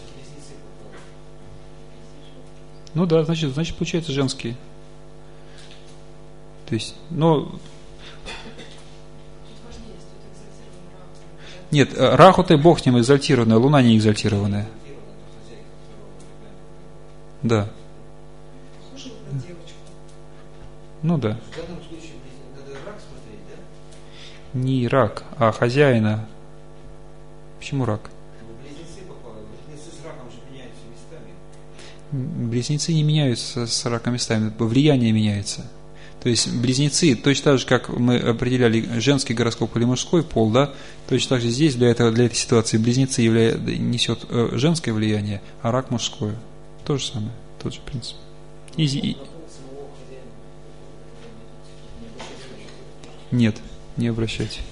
Ну да, значит, получается женские. То есть, но... Нет, Раху-то Бог с ним экзальтированная, Луна не экзальтированная. Да. Ну да. Не рак, а хозяина. Почему рак? Близнецы с раком же меняются местами. Близнецы не меняются с раком местами, влияние меняется. То есть близнецы, точно так же, как мы определяли женский гороскоп или мужской пол, да, точно так же здесь для этой ситуации близнецы несет женское влияние, а рак мужское. То же самое, тот же принцип. Нет. Не обращайте.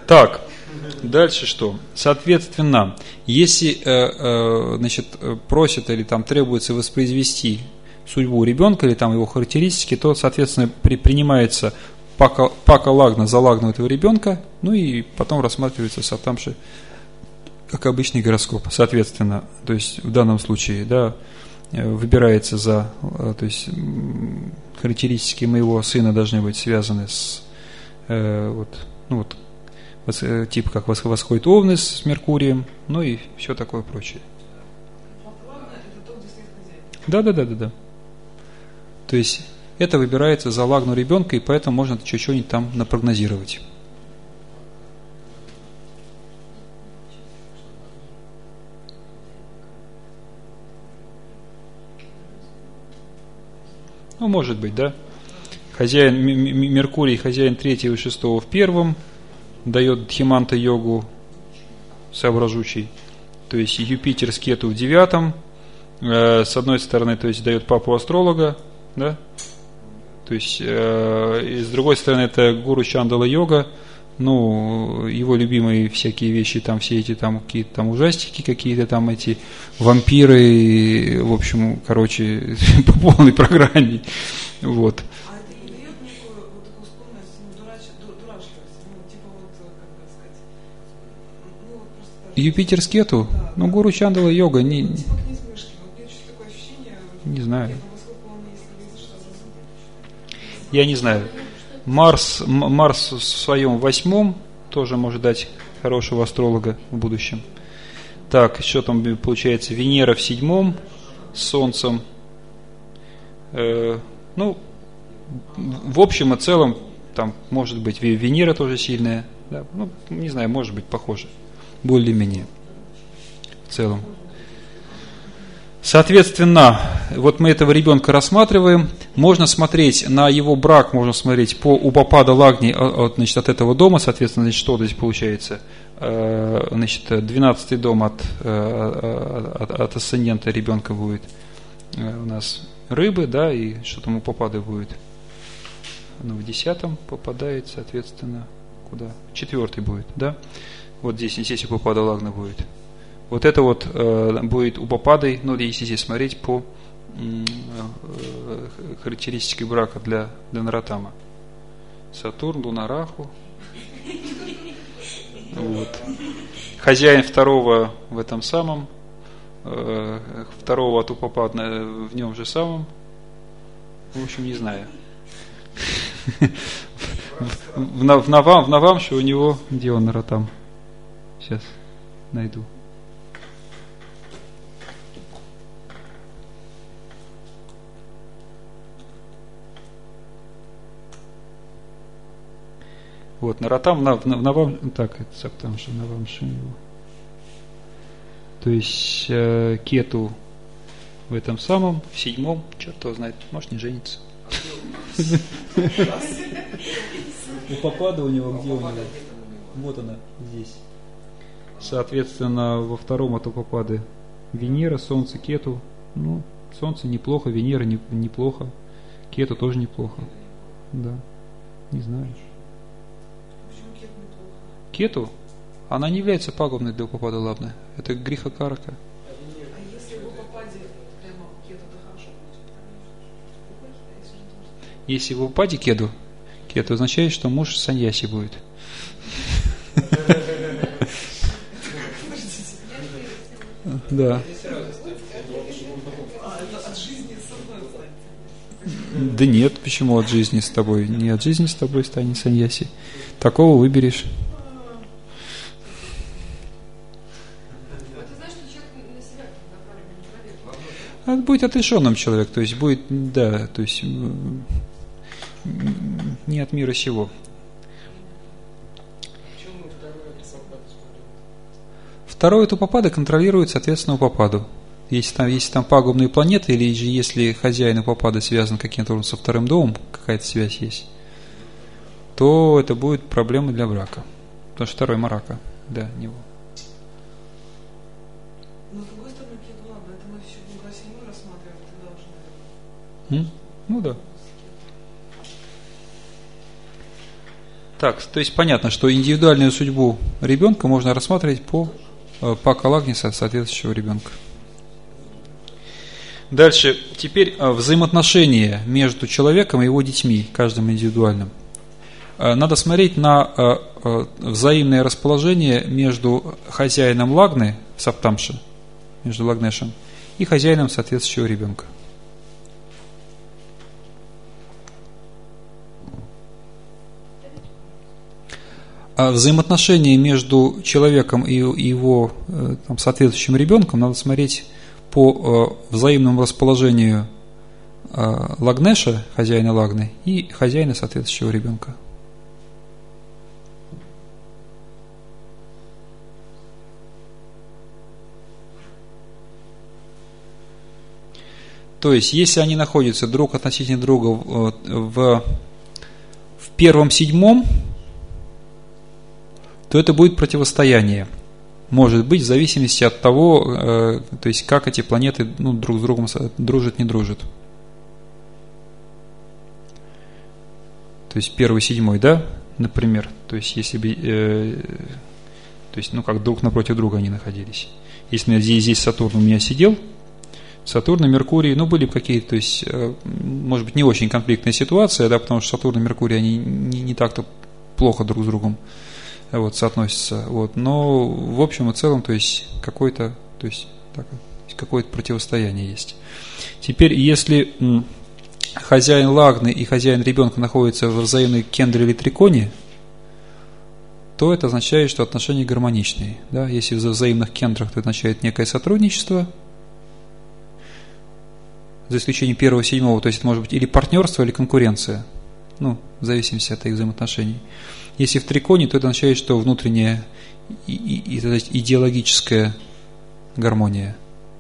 Так, дальше что? Соответственно, если значит, просят или там требуется воспроизвести судьбу ребенка или там его характеристики, то, соответственно, принимается пака лагна за лагну этого ребенка, ну и потом рассматривается там же как обычный гороскоп. Соответственно, то есть в данном случае, да, выбирается то есть характеристики моего сына должны быть связаны с типа как восходит Овны с Меркурием, ну и все такое прочее. Да. То есть это выбирается за лагну ребенка, и поэтому можно чуть-чуть там напрогнозировать. Ну, может быть, да. Хозяин Меркурий, хозяин 3 и 6 в 1, дает Дхиманта-йогу соображучий. То есть Юпитер с Кету в 9, с одной стороны, то есть дает папу астролога, да. То есть, и с другой стороны, это гуру Чандала-йога, ну, его любимые всякие вещи, там все эти там какие-то там ужастики, какие-то там эти вампиры, в общем, короче, по полной программе. Вот. А это не дает некую вот такую склонность дурашливости, типа как сказать, просто... Юпитер с Кету? Да, ну, гуру Чандала-йога, типа князь Мышкин, у меня чуть такое ощущение... Не знаю. Я не знаю. Марс в своем 8 тоже может дать хорошего астролога в будущем. Так, еще там получается Венера в 7 с Солнцем. Ну, в общем и целом, там может быть Венера тоже сильная. Да, ну, не знаю, может быть похоже. Более-менее. В целом. Соответственно, вот мы этого ребенка рассматриваем. Можно смотреть на его брак, можно смотреть по Упапада Лагни от этого дома. Соответственно, значит, что здесь получается? Значит, 12-й дом от асцендента ребенка будет у нас рыбы, да, и что там у Упапады будет? Ну, в 10-м попадает, соответственно, куда? 4-й будет, да? Вот здесь Упапада Лагна будет. Вот это вот будет Упападой, ну, если здесь смотреть по характеристике брака для Наратама. Сатурн, Луна, Раху. Вот. Хозяин 2 в этом самом, 2 от Упапада в нем же самом. В общем, не знаю. В Навамше у него, где он Наратам? Сейчас найду. Вот, Наратам, так, это Саптамша, Навамша его. То есть Кету в этом самом, в 7, черт его знает, может не женится. Упапада у него где у него? Вот она, здесь. Соответственно, во 2 от Упапады Венера, Солнце, Кету. Ну, Солнце неплохо, Венера неплохо, Кету тоже неплохо. Да, не знаю. Кету, она не является пагубной для Упапада Лагны. Это гриха карака. А если в Упападе прямо Кету, то хорошо будет? Если в Упападе Кету означает, что муж саньяси будет. Да. Да нет, почему от жизни с тобой? Не от жизни с тобой станет саньяси. Такого выберешь. Это будет отрешенным человек, то есть будет, да, то есть не от мира сего. Второе это Упапада контролирует, соответственно, Упападу. Если там пагубные планеты, или же если хозяин Упапады связан каким-то образом со 2 домом, какая-то связь есть, то это будет проблема для брака. Потому что 2 Марака для него. Но с другой стороны, Кету, ладно, это мы еще в глава 7 рассматриваем, тогда уже, наверное. Ну да. Так, то есть понятно, что индивидуальную судьбу ребенка можно рассматривать по Пака Лагниса соответствующего ребенка. Дальше, теперь взаимоотношения между человеком и его детьми, каждым индивидуальным. Надо смотреть на взаимное расположение между хозяином Лагны, Саптамши, между Лагнешем, и хозяином соответствующего ребенка. Взаимоотношения между человеком и его там, соответствующим ребенком надо смотреть по взаимному расположению Лагнеша, хозяина Лагны, и хозяина соответствующего ребенка. То есть, если они находятся друг относительно друга в первом седьмом, то это будет противостояние. Может быть, в зависимости от того, то есть, как эти планеты друг с другом дружат, не дружат. То есть, первый, седьмой, да, например. То есть, если бы, то есть, как друг напротив друга они находились. Если здесь Сатурн у меня сидел, Сатурн и Меркурий, были какие-то, то есть, может быть, не очень конфликтная ситуация, да, потому что Сатурн и Меркурий, они не так-то плохо друг с другом соотносятся, но в общем и целом, то есть, какое-то противостояние есть. Теперь, если хозяин Лагны и хозяин ребенка находятся в взаимной кендре или триконе, то это означает, что отношения гармоничные. Да? Если в взаимных кендрах, то это означает некое сотрудничество, за исключением первого, седьмого, то есть это может быть или партнерство, или конкуренция, в зависимости от их взаимоотношений. Если в триконе, то это означает, что внутренняя идеологическая гармония.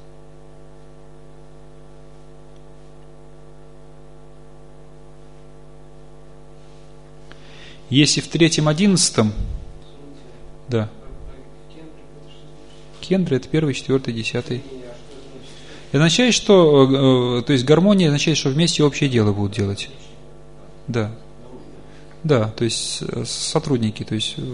Если в третьем, 11, да. Кендры — это 1, 4, 10. Это означает, что, то есть гармония означает, что вместе общее дело будут делать. Да. Да, то есть сотрудники, то есть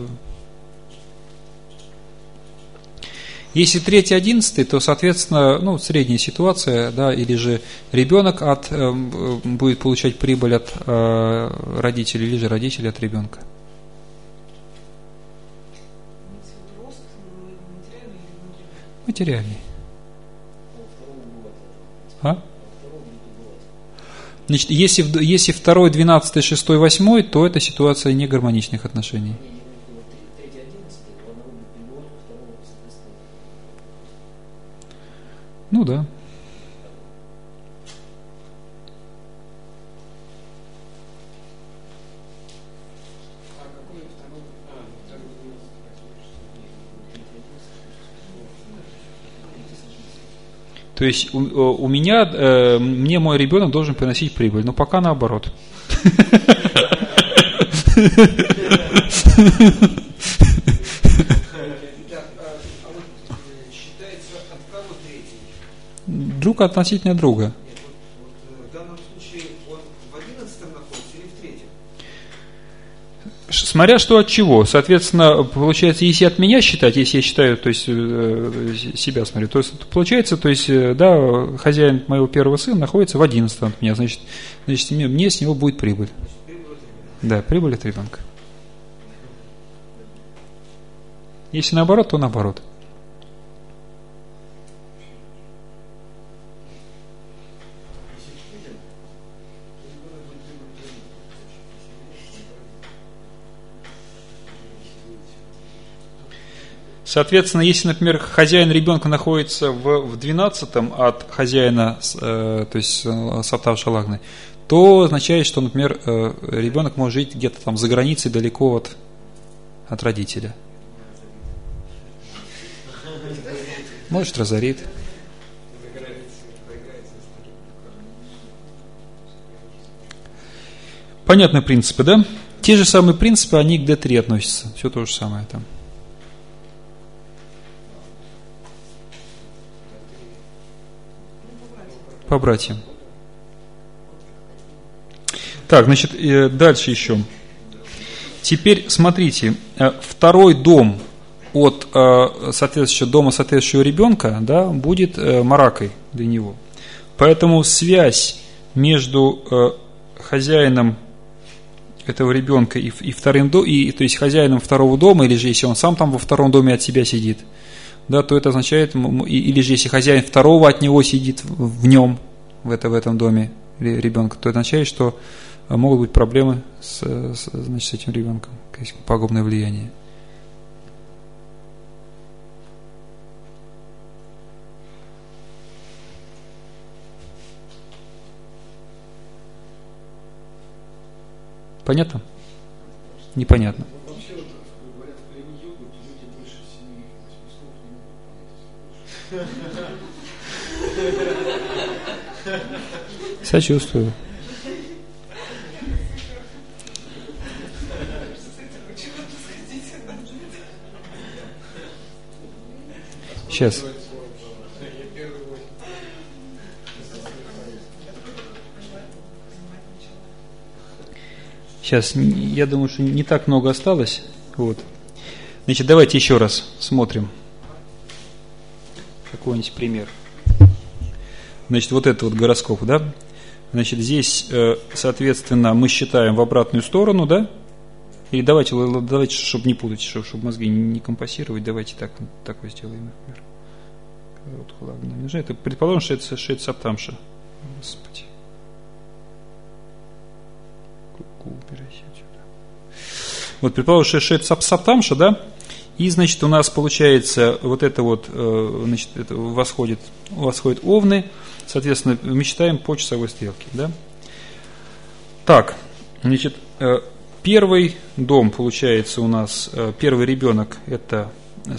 если 3, 11, то, соответственно, средняя ситуация, да, или же ребенок будет получать прибыль от родителей, или же родители от ребенка. Материальный. Значит, если 2, 12, 6, 8, то это ситуация негармоничных отношений. Да. То есть у меня, мне мой ребенок должен приносить прибыль, но пока наоборот. Друг относительно друга. В данном случае он в 11 находится или в 3? Смотря что от чего. Соответственно, получается, если от меня считать, если я считаю, то есть себя смотрю, то есть получается, то есть, да, хозяин моего первого сына находится в 11 от меня, значит мне с него будет прибыль. Да, прибыль от ребенка. Если наоборот, то наоборот. Соответственно, если, например, хозяин ребенка находится в 12-м от хозяина, то есть Саптамши Лагны, то означает, что, например, ребенок может жить где-то там за границей, далеко от родителя. Может, разорит. Понятны принципы, да? Те же самые принципы, они к D3 относятся. Все то же самое там. По братьям. Так, значит, дальше еще. Теперь смотрите, второй дом от соответствующего дома соответствующего ребенка, да, будет маракой для него. Поэтому связь между хозяином этого ребенка и вторым домом, то есть хозяином второго дома, или же если он сам там во втором доме от себя сидит, да, то это означает, или же если хозяин второго от него сидит в нем, в этом доме ребенка, то это означает, что могут быть проблемы значит, с этим ребенком, пагубное влияние. Понятно? Непонятно. Вообще, вот, говорят, в Кали-югу люди больше 7-8 слов не могут понять. Сочувствую. Сейчас. Сейчас, я думаю, что не так много осталось. Вот. Значит, давайте еще раз смотрим какой-нибудь пример. Значит, вот это вот гороскоп, да? Значит, здесь, соответственно, мы считаем в обратную сторону, да? Или давайте, чтобы не путать, чтобы мозги не компасировать, давайте так вот сделаем, например. Это, предположим, что это саптамша. Господи. Убирайся отсюда. Вот, предположим, что это саптамша, да? И, значит, у нас получается вот это вот, значит, это восходит овны, соответственно, мы считаем по часовой стрелке, да? Так, значит, первый дом, получается, у нас, первый ребенок, это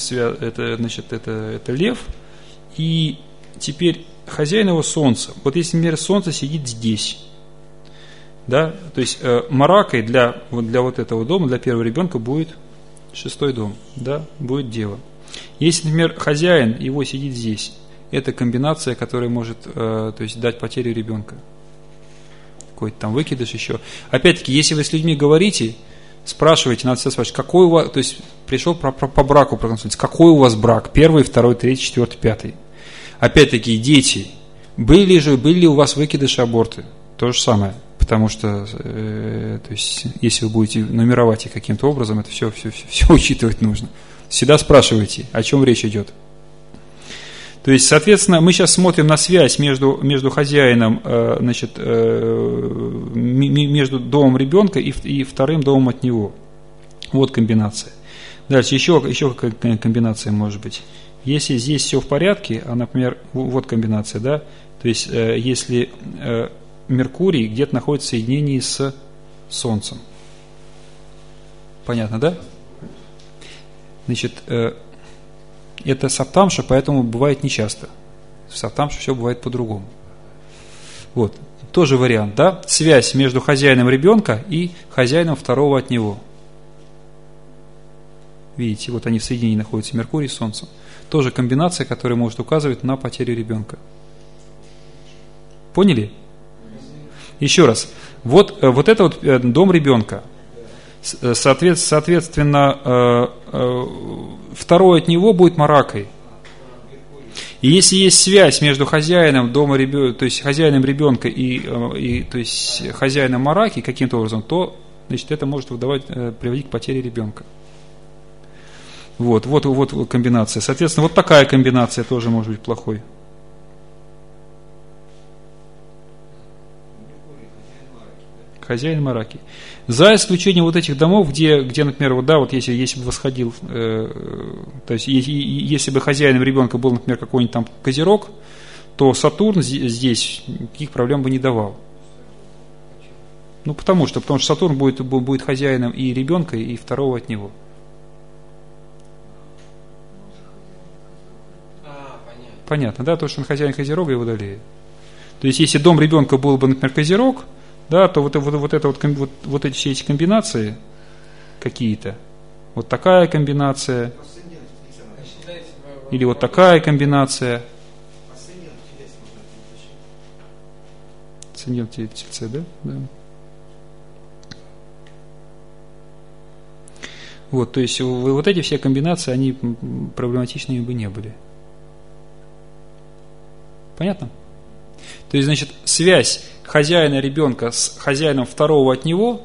лев, и теперь хозяин его солнце. Вот если, например, солнце сидит здесь, да, то есть маракой для вот этого дома, для первого ребенка будет шестой дом, да, будет дева. Если, например, хозяин его сидит здесь, это комбинация, которая может, то есть, дать потерю ребенка. Какой-то там выкидыш еще. Опять-таки, если вы с людьми говорите, спрашиваете, надо всегда спрашивать, какой у вас, то есть пришел по браку проконсультироваться, какой у вас брак, первый, второй, третий, четвертый, пятый. Опять-таки, дети, были ли у вас выкидыши, аборты? То же самое. Потому что, то есть, если вы будете нумеровать их каким-то образом, это все учитывать нужно. Всегда спрашивайте, о чем речь идет. То есть, соответственно, мы сейчас смотрим на связь между хозяином, значит, между домом ребенка и вторым домом от него. Вот комбинация. Дальше еще какая комбинация может быть. Если здесь все в порядке, например, вот комбинация, да, то есть, если Меркурий где-то находится в соединении с Солнцем. Понятно, да? Значит, это саптамша, поэтому бывает нечасто. В саптамше все бывает по-другому. Вот, тоже вариант, да? Связь между хозяином ребенка и хозяином второго от него. Видите, вот они в соединении находятся, Меркурий с Солнцем. Тоже комбинация, которая может указывать на потерю ребенка. Поняли? Еще раз. Вот это вот дом ребенка. Соответственно, второй от него будет маракой. И если есть связь между хозяином дома ребенка, то есть хозяином ребенка и то есть хозяином мараки каким-то образом, то, значит, это может приводить к потере ребенка. Вот комбинация. Соответственно, вот такая комбинация тоже может быть плохой. Хозяин мараки. За исключением вот этих домов, где например, вот, да, вот если бы восходил, то есть если бы хозяином ребенка был, например, какой-нибудь там Козерог, то Сатурн здесь никаких проблем бы не давал. Ну, потому что Сатурн будет хозяином и ребенка, и второго от него. Понятно, да, то, что он хозяин Козерога и Водолея. То есть, если дом ребенка был бы, например, Козерог, да, то вот эти все эти комбинации какие-то, вот такая комбинация, или вот такая комбинация. Асцендент Тельце, да? Да. Вот, то есть вот эти все комбинации, они проблематичными бы не были. Понятно? То есть, значит, связь хозяина ребенка с хозяином второго от него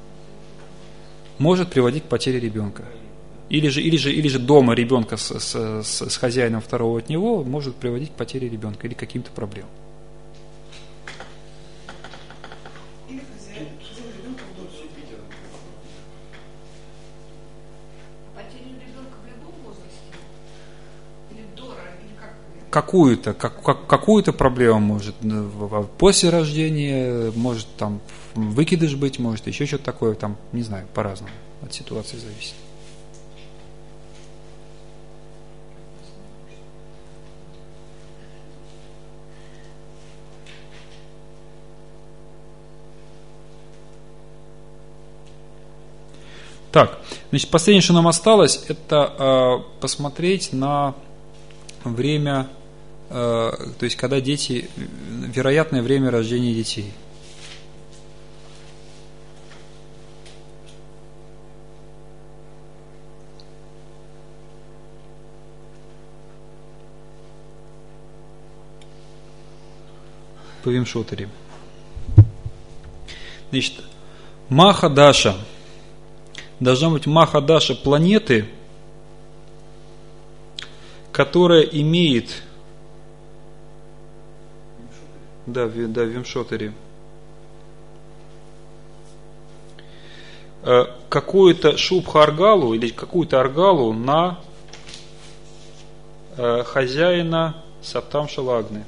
может приводить к потере ребенка. Или же дома ребенка с хозяином второго от него может приводить к потере ребенка или к каким-то проблемам. Или хозяин ребенка в доме. Потеря ребенка в любом возрасте? Или до, или как? Какую-то проблему может после рождения, может там выкидыш быть, может еще что-то такое, там, не знаю, по-разному, от ситуации зависит. Так, значит, последнее, что нам осталось, это посмотреть на время, то есть когда дети, вероятное время рождения детей. По Вимшотари. Значит, Маха-Даша. Должна быть Маха-Даша планеты, которая имеет, да, в Вимшотари, какую-то Шубха-Аргалу или какую-то Аргалу на хозяина Саптам-Шалагны.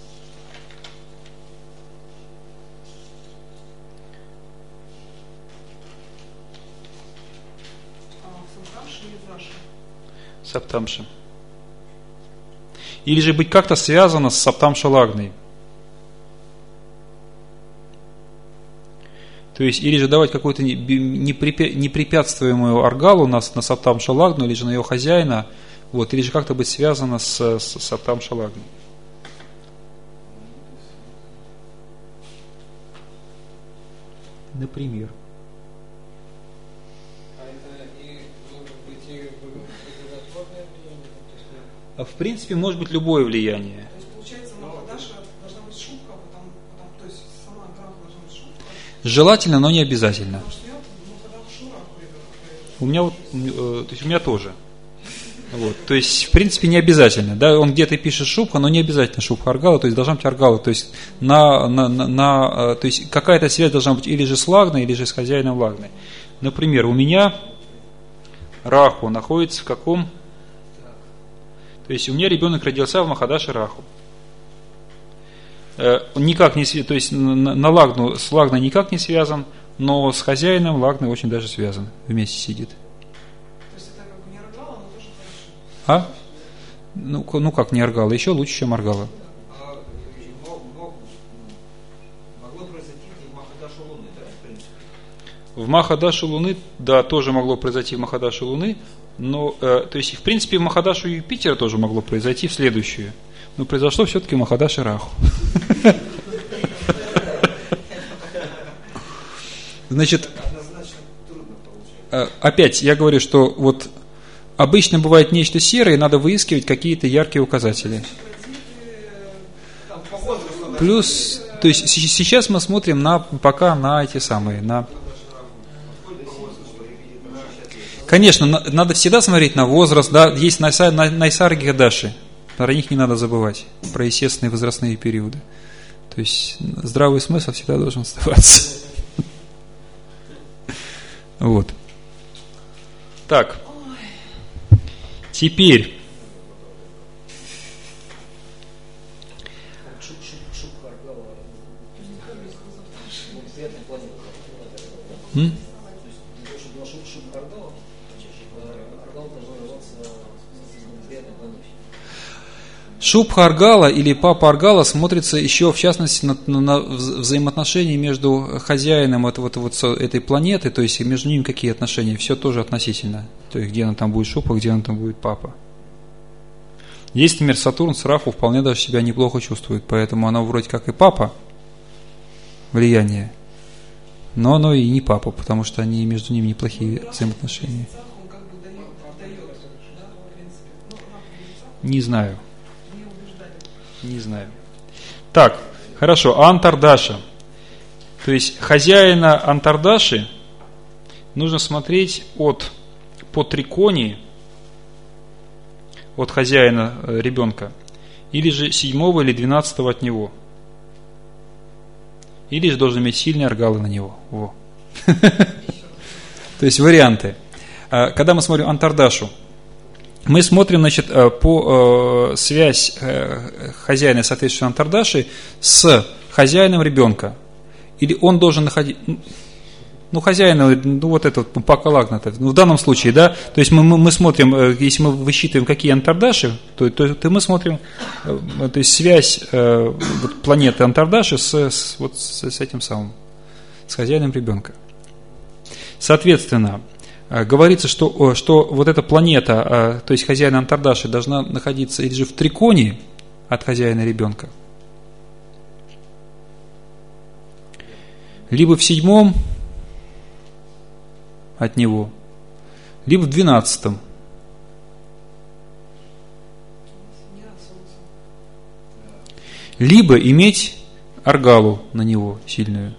Саптамша. Или же быть как-то связано с Саптам-Шалагной. То есть, или же давать какую-то непрепятствуемую аргалу на Саптам-Шалагну, или же на ее хозяина, вот, или же как-то быть связано с Саптам-Шалагной. Например. В принципе, может быть любое влияние. То есть, получается, Маха-Даша должна быть шубка, то есть сама граф должна быть шубка. Желательно, но не обязательно. Потому что я Маха-Дашу раку. У меня вот, то есть у меня тоже. Вот, то есть, в принципе, не обязательно. Да, он где-то пишет шубха, но не обязательно шубха аргала, то есть должна быть аргала. То есть, то есть какая-то связь должна быть или же с лагной, или же с хозяином лагны. Например, у меня Раху находится в каком? То есть у меня ребенок родился в Махадаше Раху. Никак не, то есть на лагну, с лагной никак не связан, но с хозяином лагны очень даже связан. Вместе сидит. То есть это как бы не аргала, но тоже хорошо. А? Ну как не аргала? Еще лучше, чем аргала. Могло произойти в Махадашу Луны, да, в принципе? В Махадашу Луны, да, тоже могло произойти в Махадашу Луны. Но, то есть, в принципе, в Махадашу Юпитера тоже могло произойти в следующую. Но произошло все-таки в Махадаше Раху. Значит, опять я говорю, что вот обычно бывает нечто серое, и надо выискивать какие-то яркие указатели. Плюс, то есть сейчас мы смотрим пока на эти самые, Конечно, надо всегда смотреть на возраст, да, есть Найсар Гедаши, про них не надо забывать, про естественные возрастные периоды. То есть здравый смысл всегда должен оставаться. Вот. Так. Теперь. Шубха Аргала или Папа Аргала смотрится еще в частности на взаимоотношения между хозяином этой планеты, то есть между ними какие отношения, все тоже относительно. То есть где она там будет Шубха, где она там будет Папа. Есть, например, Сатурн с Раху вполне даже себя неплохо чувствует, поэтому она вроде как и Папа, влияние, но оно и не Папа, потому что они между ними неплохие взаимоотношения. Не знаю. Не убеждали. Не знаю. Так, хорошо, Антардаша. То есть хозяина Антардаши нужно смотреть по триконии от хозяина ребенка, или же 7 или 12 от него. Или же должен иметь сильные аргалы на него. Во. То есть варианты. Когда мы смотрим Антардашу, мы смотрим, значит, по связь хозяина, соответственно, Антардаши с хозяином ребенка. Или он должен находить, хозяина, вот это пакалагната, в данном случае, да, то есть мы смотрим, если мы высчитываем, какие Антардаши, то мы смотрим, то есть связь планеты Антардаши с этим самым, с хозяином ребенка. Соответственно, говорится, что вот эта планета, то есть хозяин Антардаши, должна находиться или же в триконии от хозяина ребенка, либо в 7 от него, либо в 12. Не от солнца. Либо иметь аргалу на него сильную.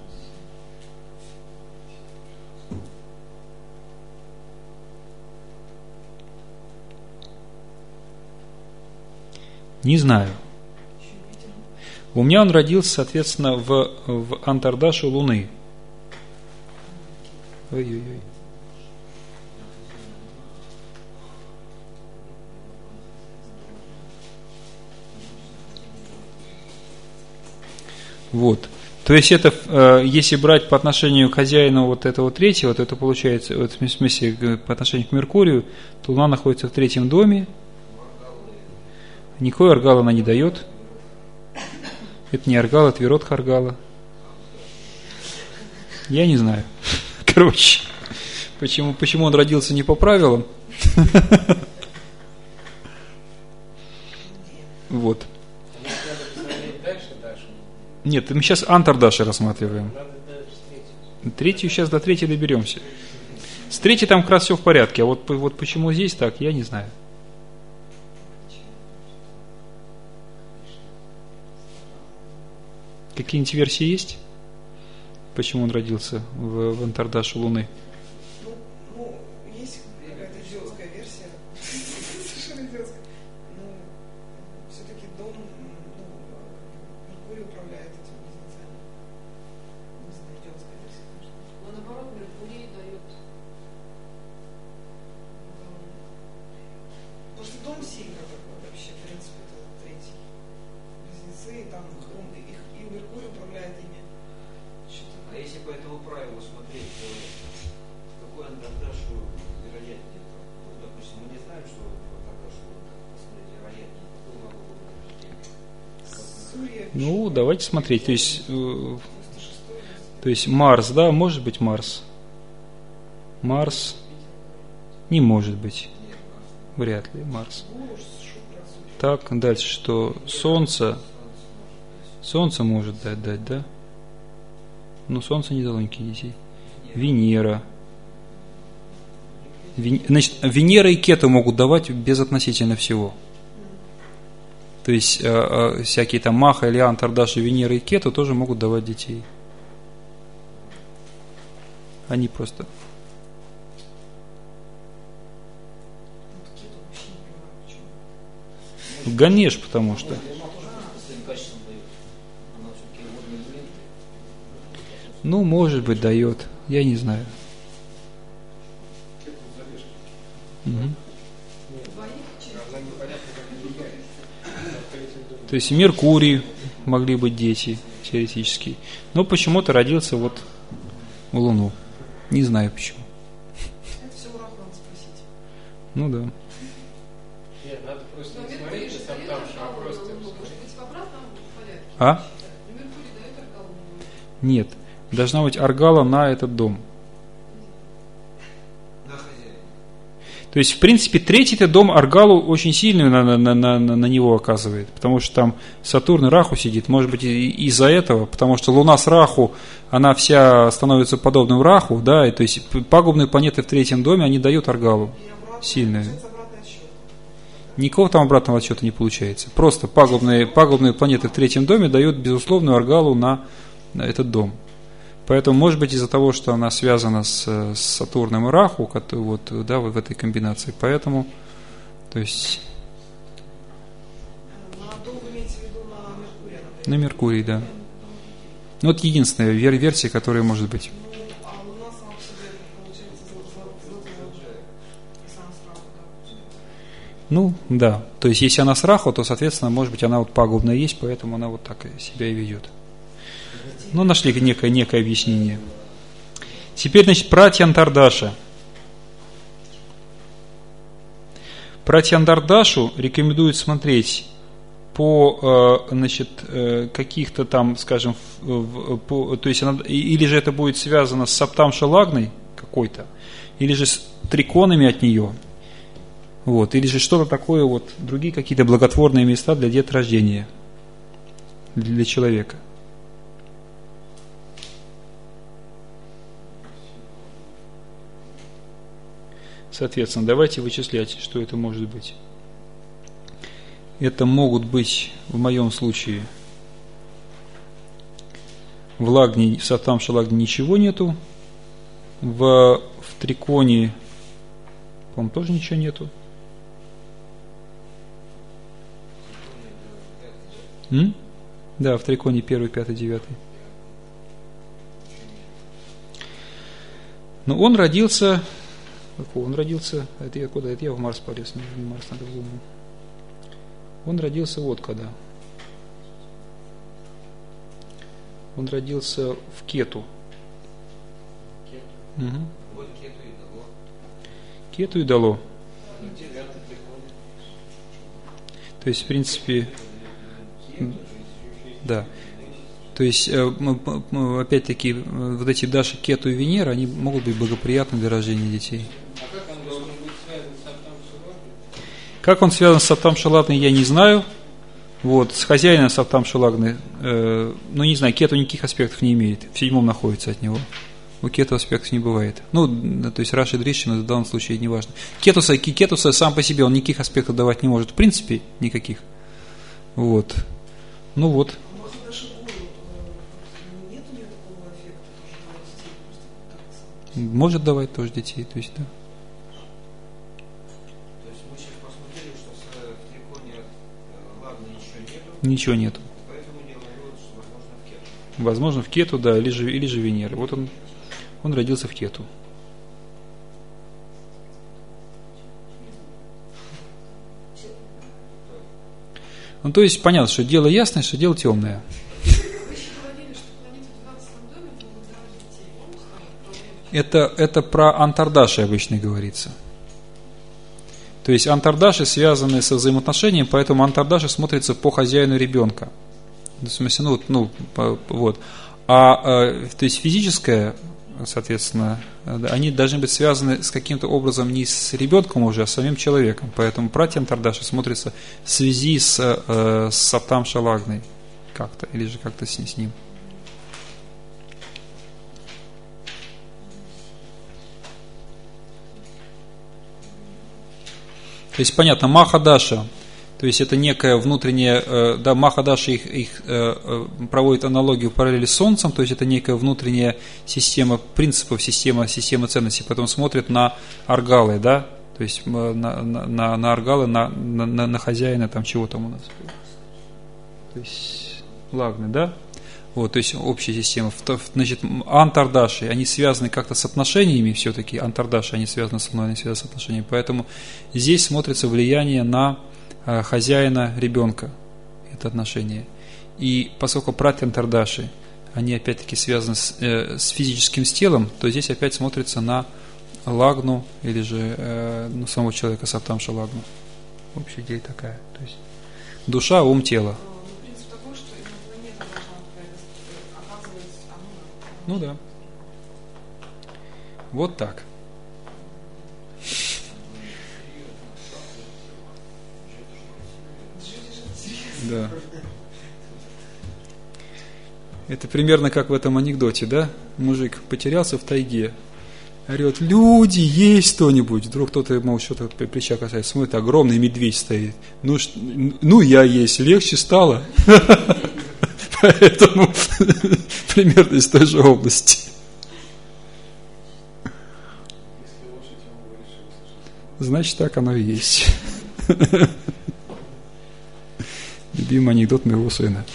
Не знаю. У меня он родился, соответственно, в Антардаше Луны. Ой-ой-ой. Вот. То есть это, если брать по отношению к хозяину вот этого третьего, то это получается, вот, в смысле, по отношению к Меркурию, то Луна находится в 3 доме. Никакой аргала она не дает. Это не аргала, это виродха аргала. Я не знаю. Короче, почему он родился не по правилам. Вот. Нет, мы сейчас Антардаши рассматриваем. Третью сейчас до 3 доберемся. С 3 там как раз все в порядке. А вот почему здесь так, я не знаю. Какие-нибудь версии есть? Почему он родился в Антардаше Луны? Ну, есть какая-то идиотская версия. Совершенно идиотская. Но все-таки дом, Меркурий управляет этим близнецами. Не знаю, идиотская версия, конечно. Но наоборот, Меркурий дает. Потому что дом сильно такой вообще, в принципе, это 3. Близнецы, там их и Меркурий управляет ими. А если по этому правилу смотреть, то какой Антардашу вероятнее? Ну, допустим, мы не знаем, что Антардашу посмотреть вероятнее. Какой могло быть рождение? Ну, давайте смотреть. То есть Марс, да, может быть Марс. Марс не может быть. Вряд ли Марс. Так, дальше что? Солнце. Солнце может дать, да? Но Солнце не дало никаких детей. Венера. Значит, Венера и Кету могут давать безотносительно всего. То есть всякие там Маха, Илья, Антардаши, Венера и Кету тоже могут давать детей. Они просто... Ганеш, потому что. Ну, может быть, дает. Я не знаю. Угу. То есть Меркурий могли быть дети теоретически. Но почему-то родился вот в Луну. Не знаю почему. Это все урок надо спросить. Ну да. Нет, надо просто Но не Меркурий смотреть, же а дает там аргалу просто на Луну. Может быть, в обратном порядке? А? Меркурий дает аргалу на Луну. Нет. Должна быть аргала на этот дом. На хозяина. То есть, в принципе, 3-й дом аргалу очень сильную на него оказывает, потому что там Сатурн и Раху сидит, может быть, из-за этого, потому что Луна с Раху, она вся становится подобным Раху, да, и то есть пагубные планеты в 3-м доме, они дают аргалу И обратно, сильную. получается обратный отсчет. Никакого там обратного отсчета не получается. Просто пагубные планеты в третьем доме дают безусловную аргалу на этот дом. Поэтому, может быть, из-за того, что она связана с Сатурном и Раху, вот в этой комбинации, поэтому, то есть... На дом имеется в виду на Меркурий? На Меркурий, да. Ну, вот единственная версия, которая может быть. Ну, а Луна сама по себе, получается, золотая, сама с Раху, да? Ну, да. То есть, если она с Раху, то, соответственно, может быть, она вот пагубная есть, поэтому она вот так себя и ведет. Ну, нашли некое объяснение. Теперь, значит, про Тьянтардаша. Про Тьянтардашу рекомендуют смотреть по, значит, каких-то там, скажем, то есть она, или же это будет связано с Саптамша Лагной какой-то, или же с триконами от нее, вот, или же что-то такое, вот, другие какие-то благотворные места для деторождения, для человека. Соответственно, давайте вычислять, что это может быть. Это могут быть, в моем случае, в Лагне, в Саптамша Лагне ничего нету, в Триконе, по-моему, тоже ничего нету. Да, в Триконе 1, 5, 9. Но он родился... Какого он родился? Это я куда? Это я в Марс полез, не Марс, надо в Луну. Он родился вот когда. Он родился в Кету. Угу. Вот Кету и дало. Кету и дало. То есть, в принципе, да. То есть, опять-таки, вот эти Даши, Кету и Венера, они могут быть благоприятны для рождения детей. А как он должен быть связан с Саптамша Лагной? Как он связан с Саптамша Лагной, я не знаю. Вот, с хозяином Саптамша Лагны, ну, не знаю, Кету никаких аспектов не имеет. В 7 находится от него. У Кету аспектов не бывает. Ну, то есть Раши Дришин в данном случае не важно. Кетуса сам по себе, он никаких аспектов давать не может. В принципе, никаких. Вот. Ну вот. Может, даже гуру, нет у нее такого эффекта, тоже детей, просто так. Может давать тоже детей, то есть, да. То есть мы сейчас посмотрели, что в Триконе Лагны ничего нету, Ничего нету. поэтому делаем вывод, что возможно в Кету. Возможно, в Кету, да, или же Венера. Вот он родился в Кету. Ну, то есть, понятно, что дело ясное, что дело темное. Вы еще говорили, что планеты в 12 доме могут давать детей. Это про Антардаши обычно говорится. То есть, Антардаши связаны со взаимоотношением, поэтому Антардаши смотрится по хозяину ребенка. В смысле, вот. То есть, физическое, соответственно, они должны быть связаны с каким-то образом не с ребенком уже, а с самим человеком. Поэтому пратья Антардаши смотрится в связи с Саптамша Лагной как-то, или же как-то с ним. То есть, понятно, Махадаша, то есть это некая внутренняя, да, Махадаша их проводит аналогию в параллели с Солнцем, то есть это некая внутренняя система принципов, система ценностей, потом смотрит на аргалы, да, то есть на аргалы, на хозяина, там чего там у нас, то есть Лагны, да, вот, то есть общая система. Значит, Антардаши, они связаны как-то с отношениями все-таки, Антардаши, они связаны со мной, они связаны с отношениями, поэтому здесь смотрится влияние на хозяина ребенка, это отношение. И поскольку пратья Антардаши, они опять-таки связаны с физическим телом, то здесь опять смотрится на Лагну или же самого человека, Саптамша Лагну. Общая идея такая. То есть душа, ум, тело. Принцип такой, что инопланета должна оказывать Амуна. Ну да. Вот так. Да. Это примерно как в этом анекдоте, да? Мужик потерялся в тайге. Орет: люди, есть кто-нибудь? Вдруг кто-то, мол, что-то плеча касается, смотрит, огромный медведь стоит. Ну, я есть, легче стало. Поэтому примерно из той же области. Значит, так оно и есть. Любимый анекдот моего сына.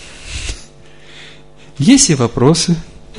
Есть ли вопросы?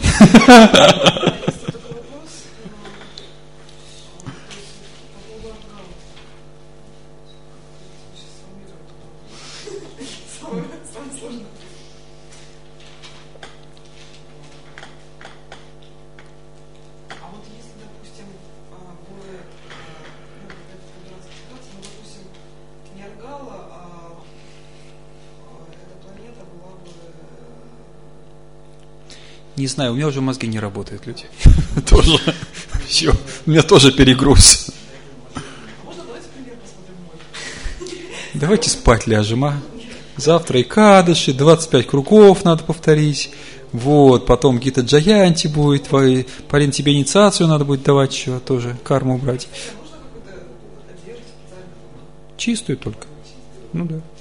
Не знаю, у меня уже мозги не работают, люди. Тоже. Все. У меня тоже перегруз. Давайте спать ляжем, а? Завтра и кадыши, 25 кругов надо повторить. Вот, потом какие-то джаянти будет. Полин, тебе инициацию надо будет давать еще тоже, карму брать. Чистую только. Ну да.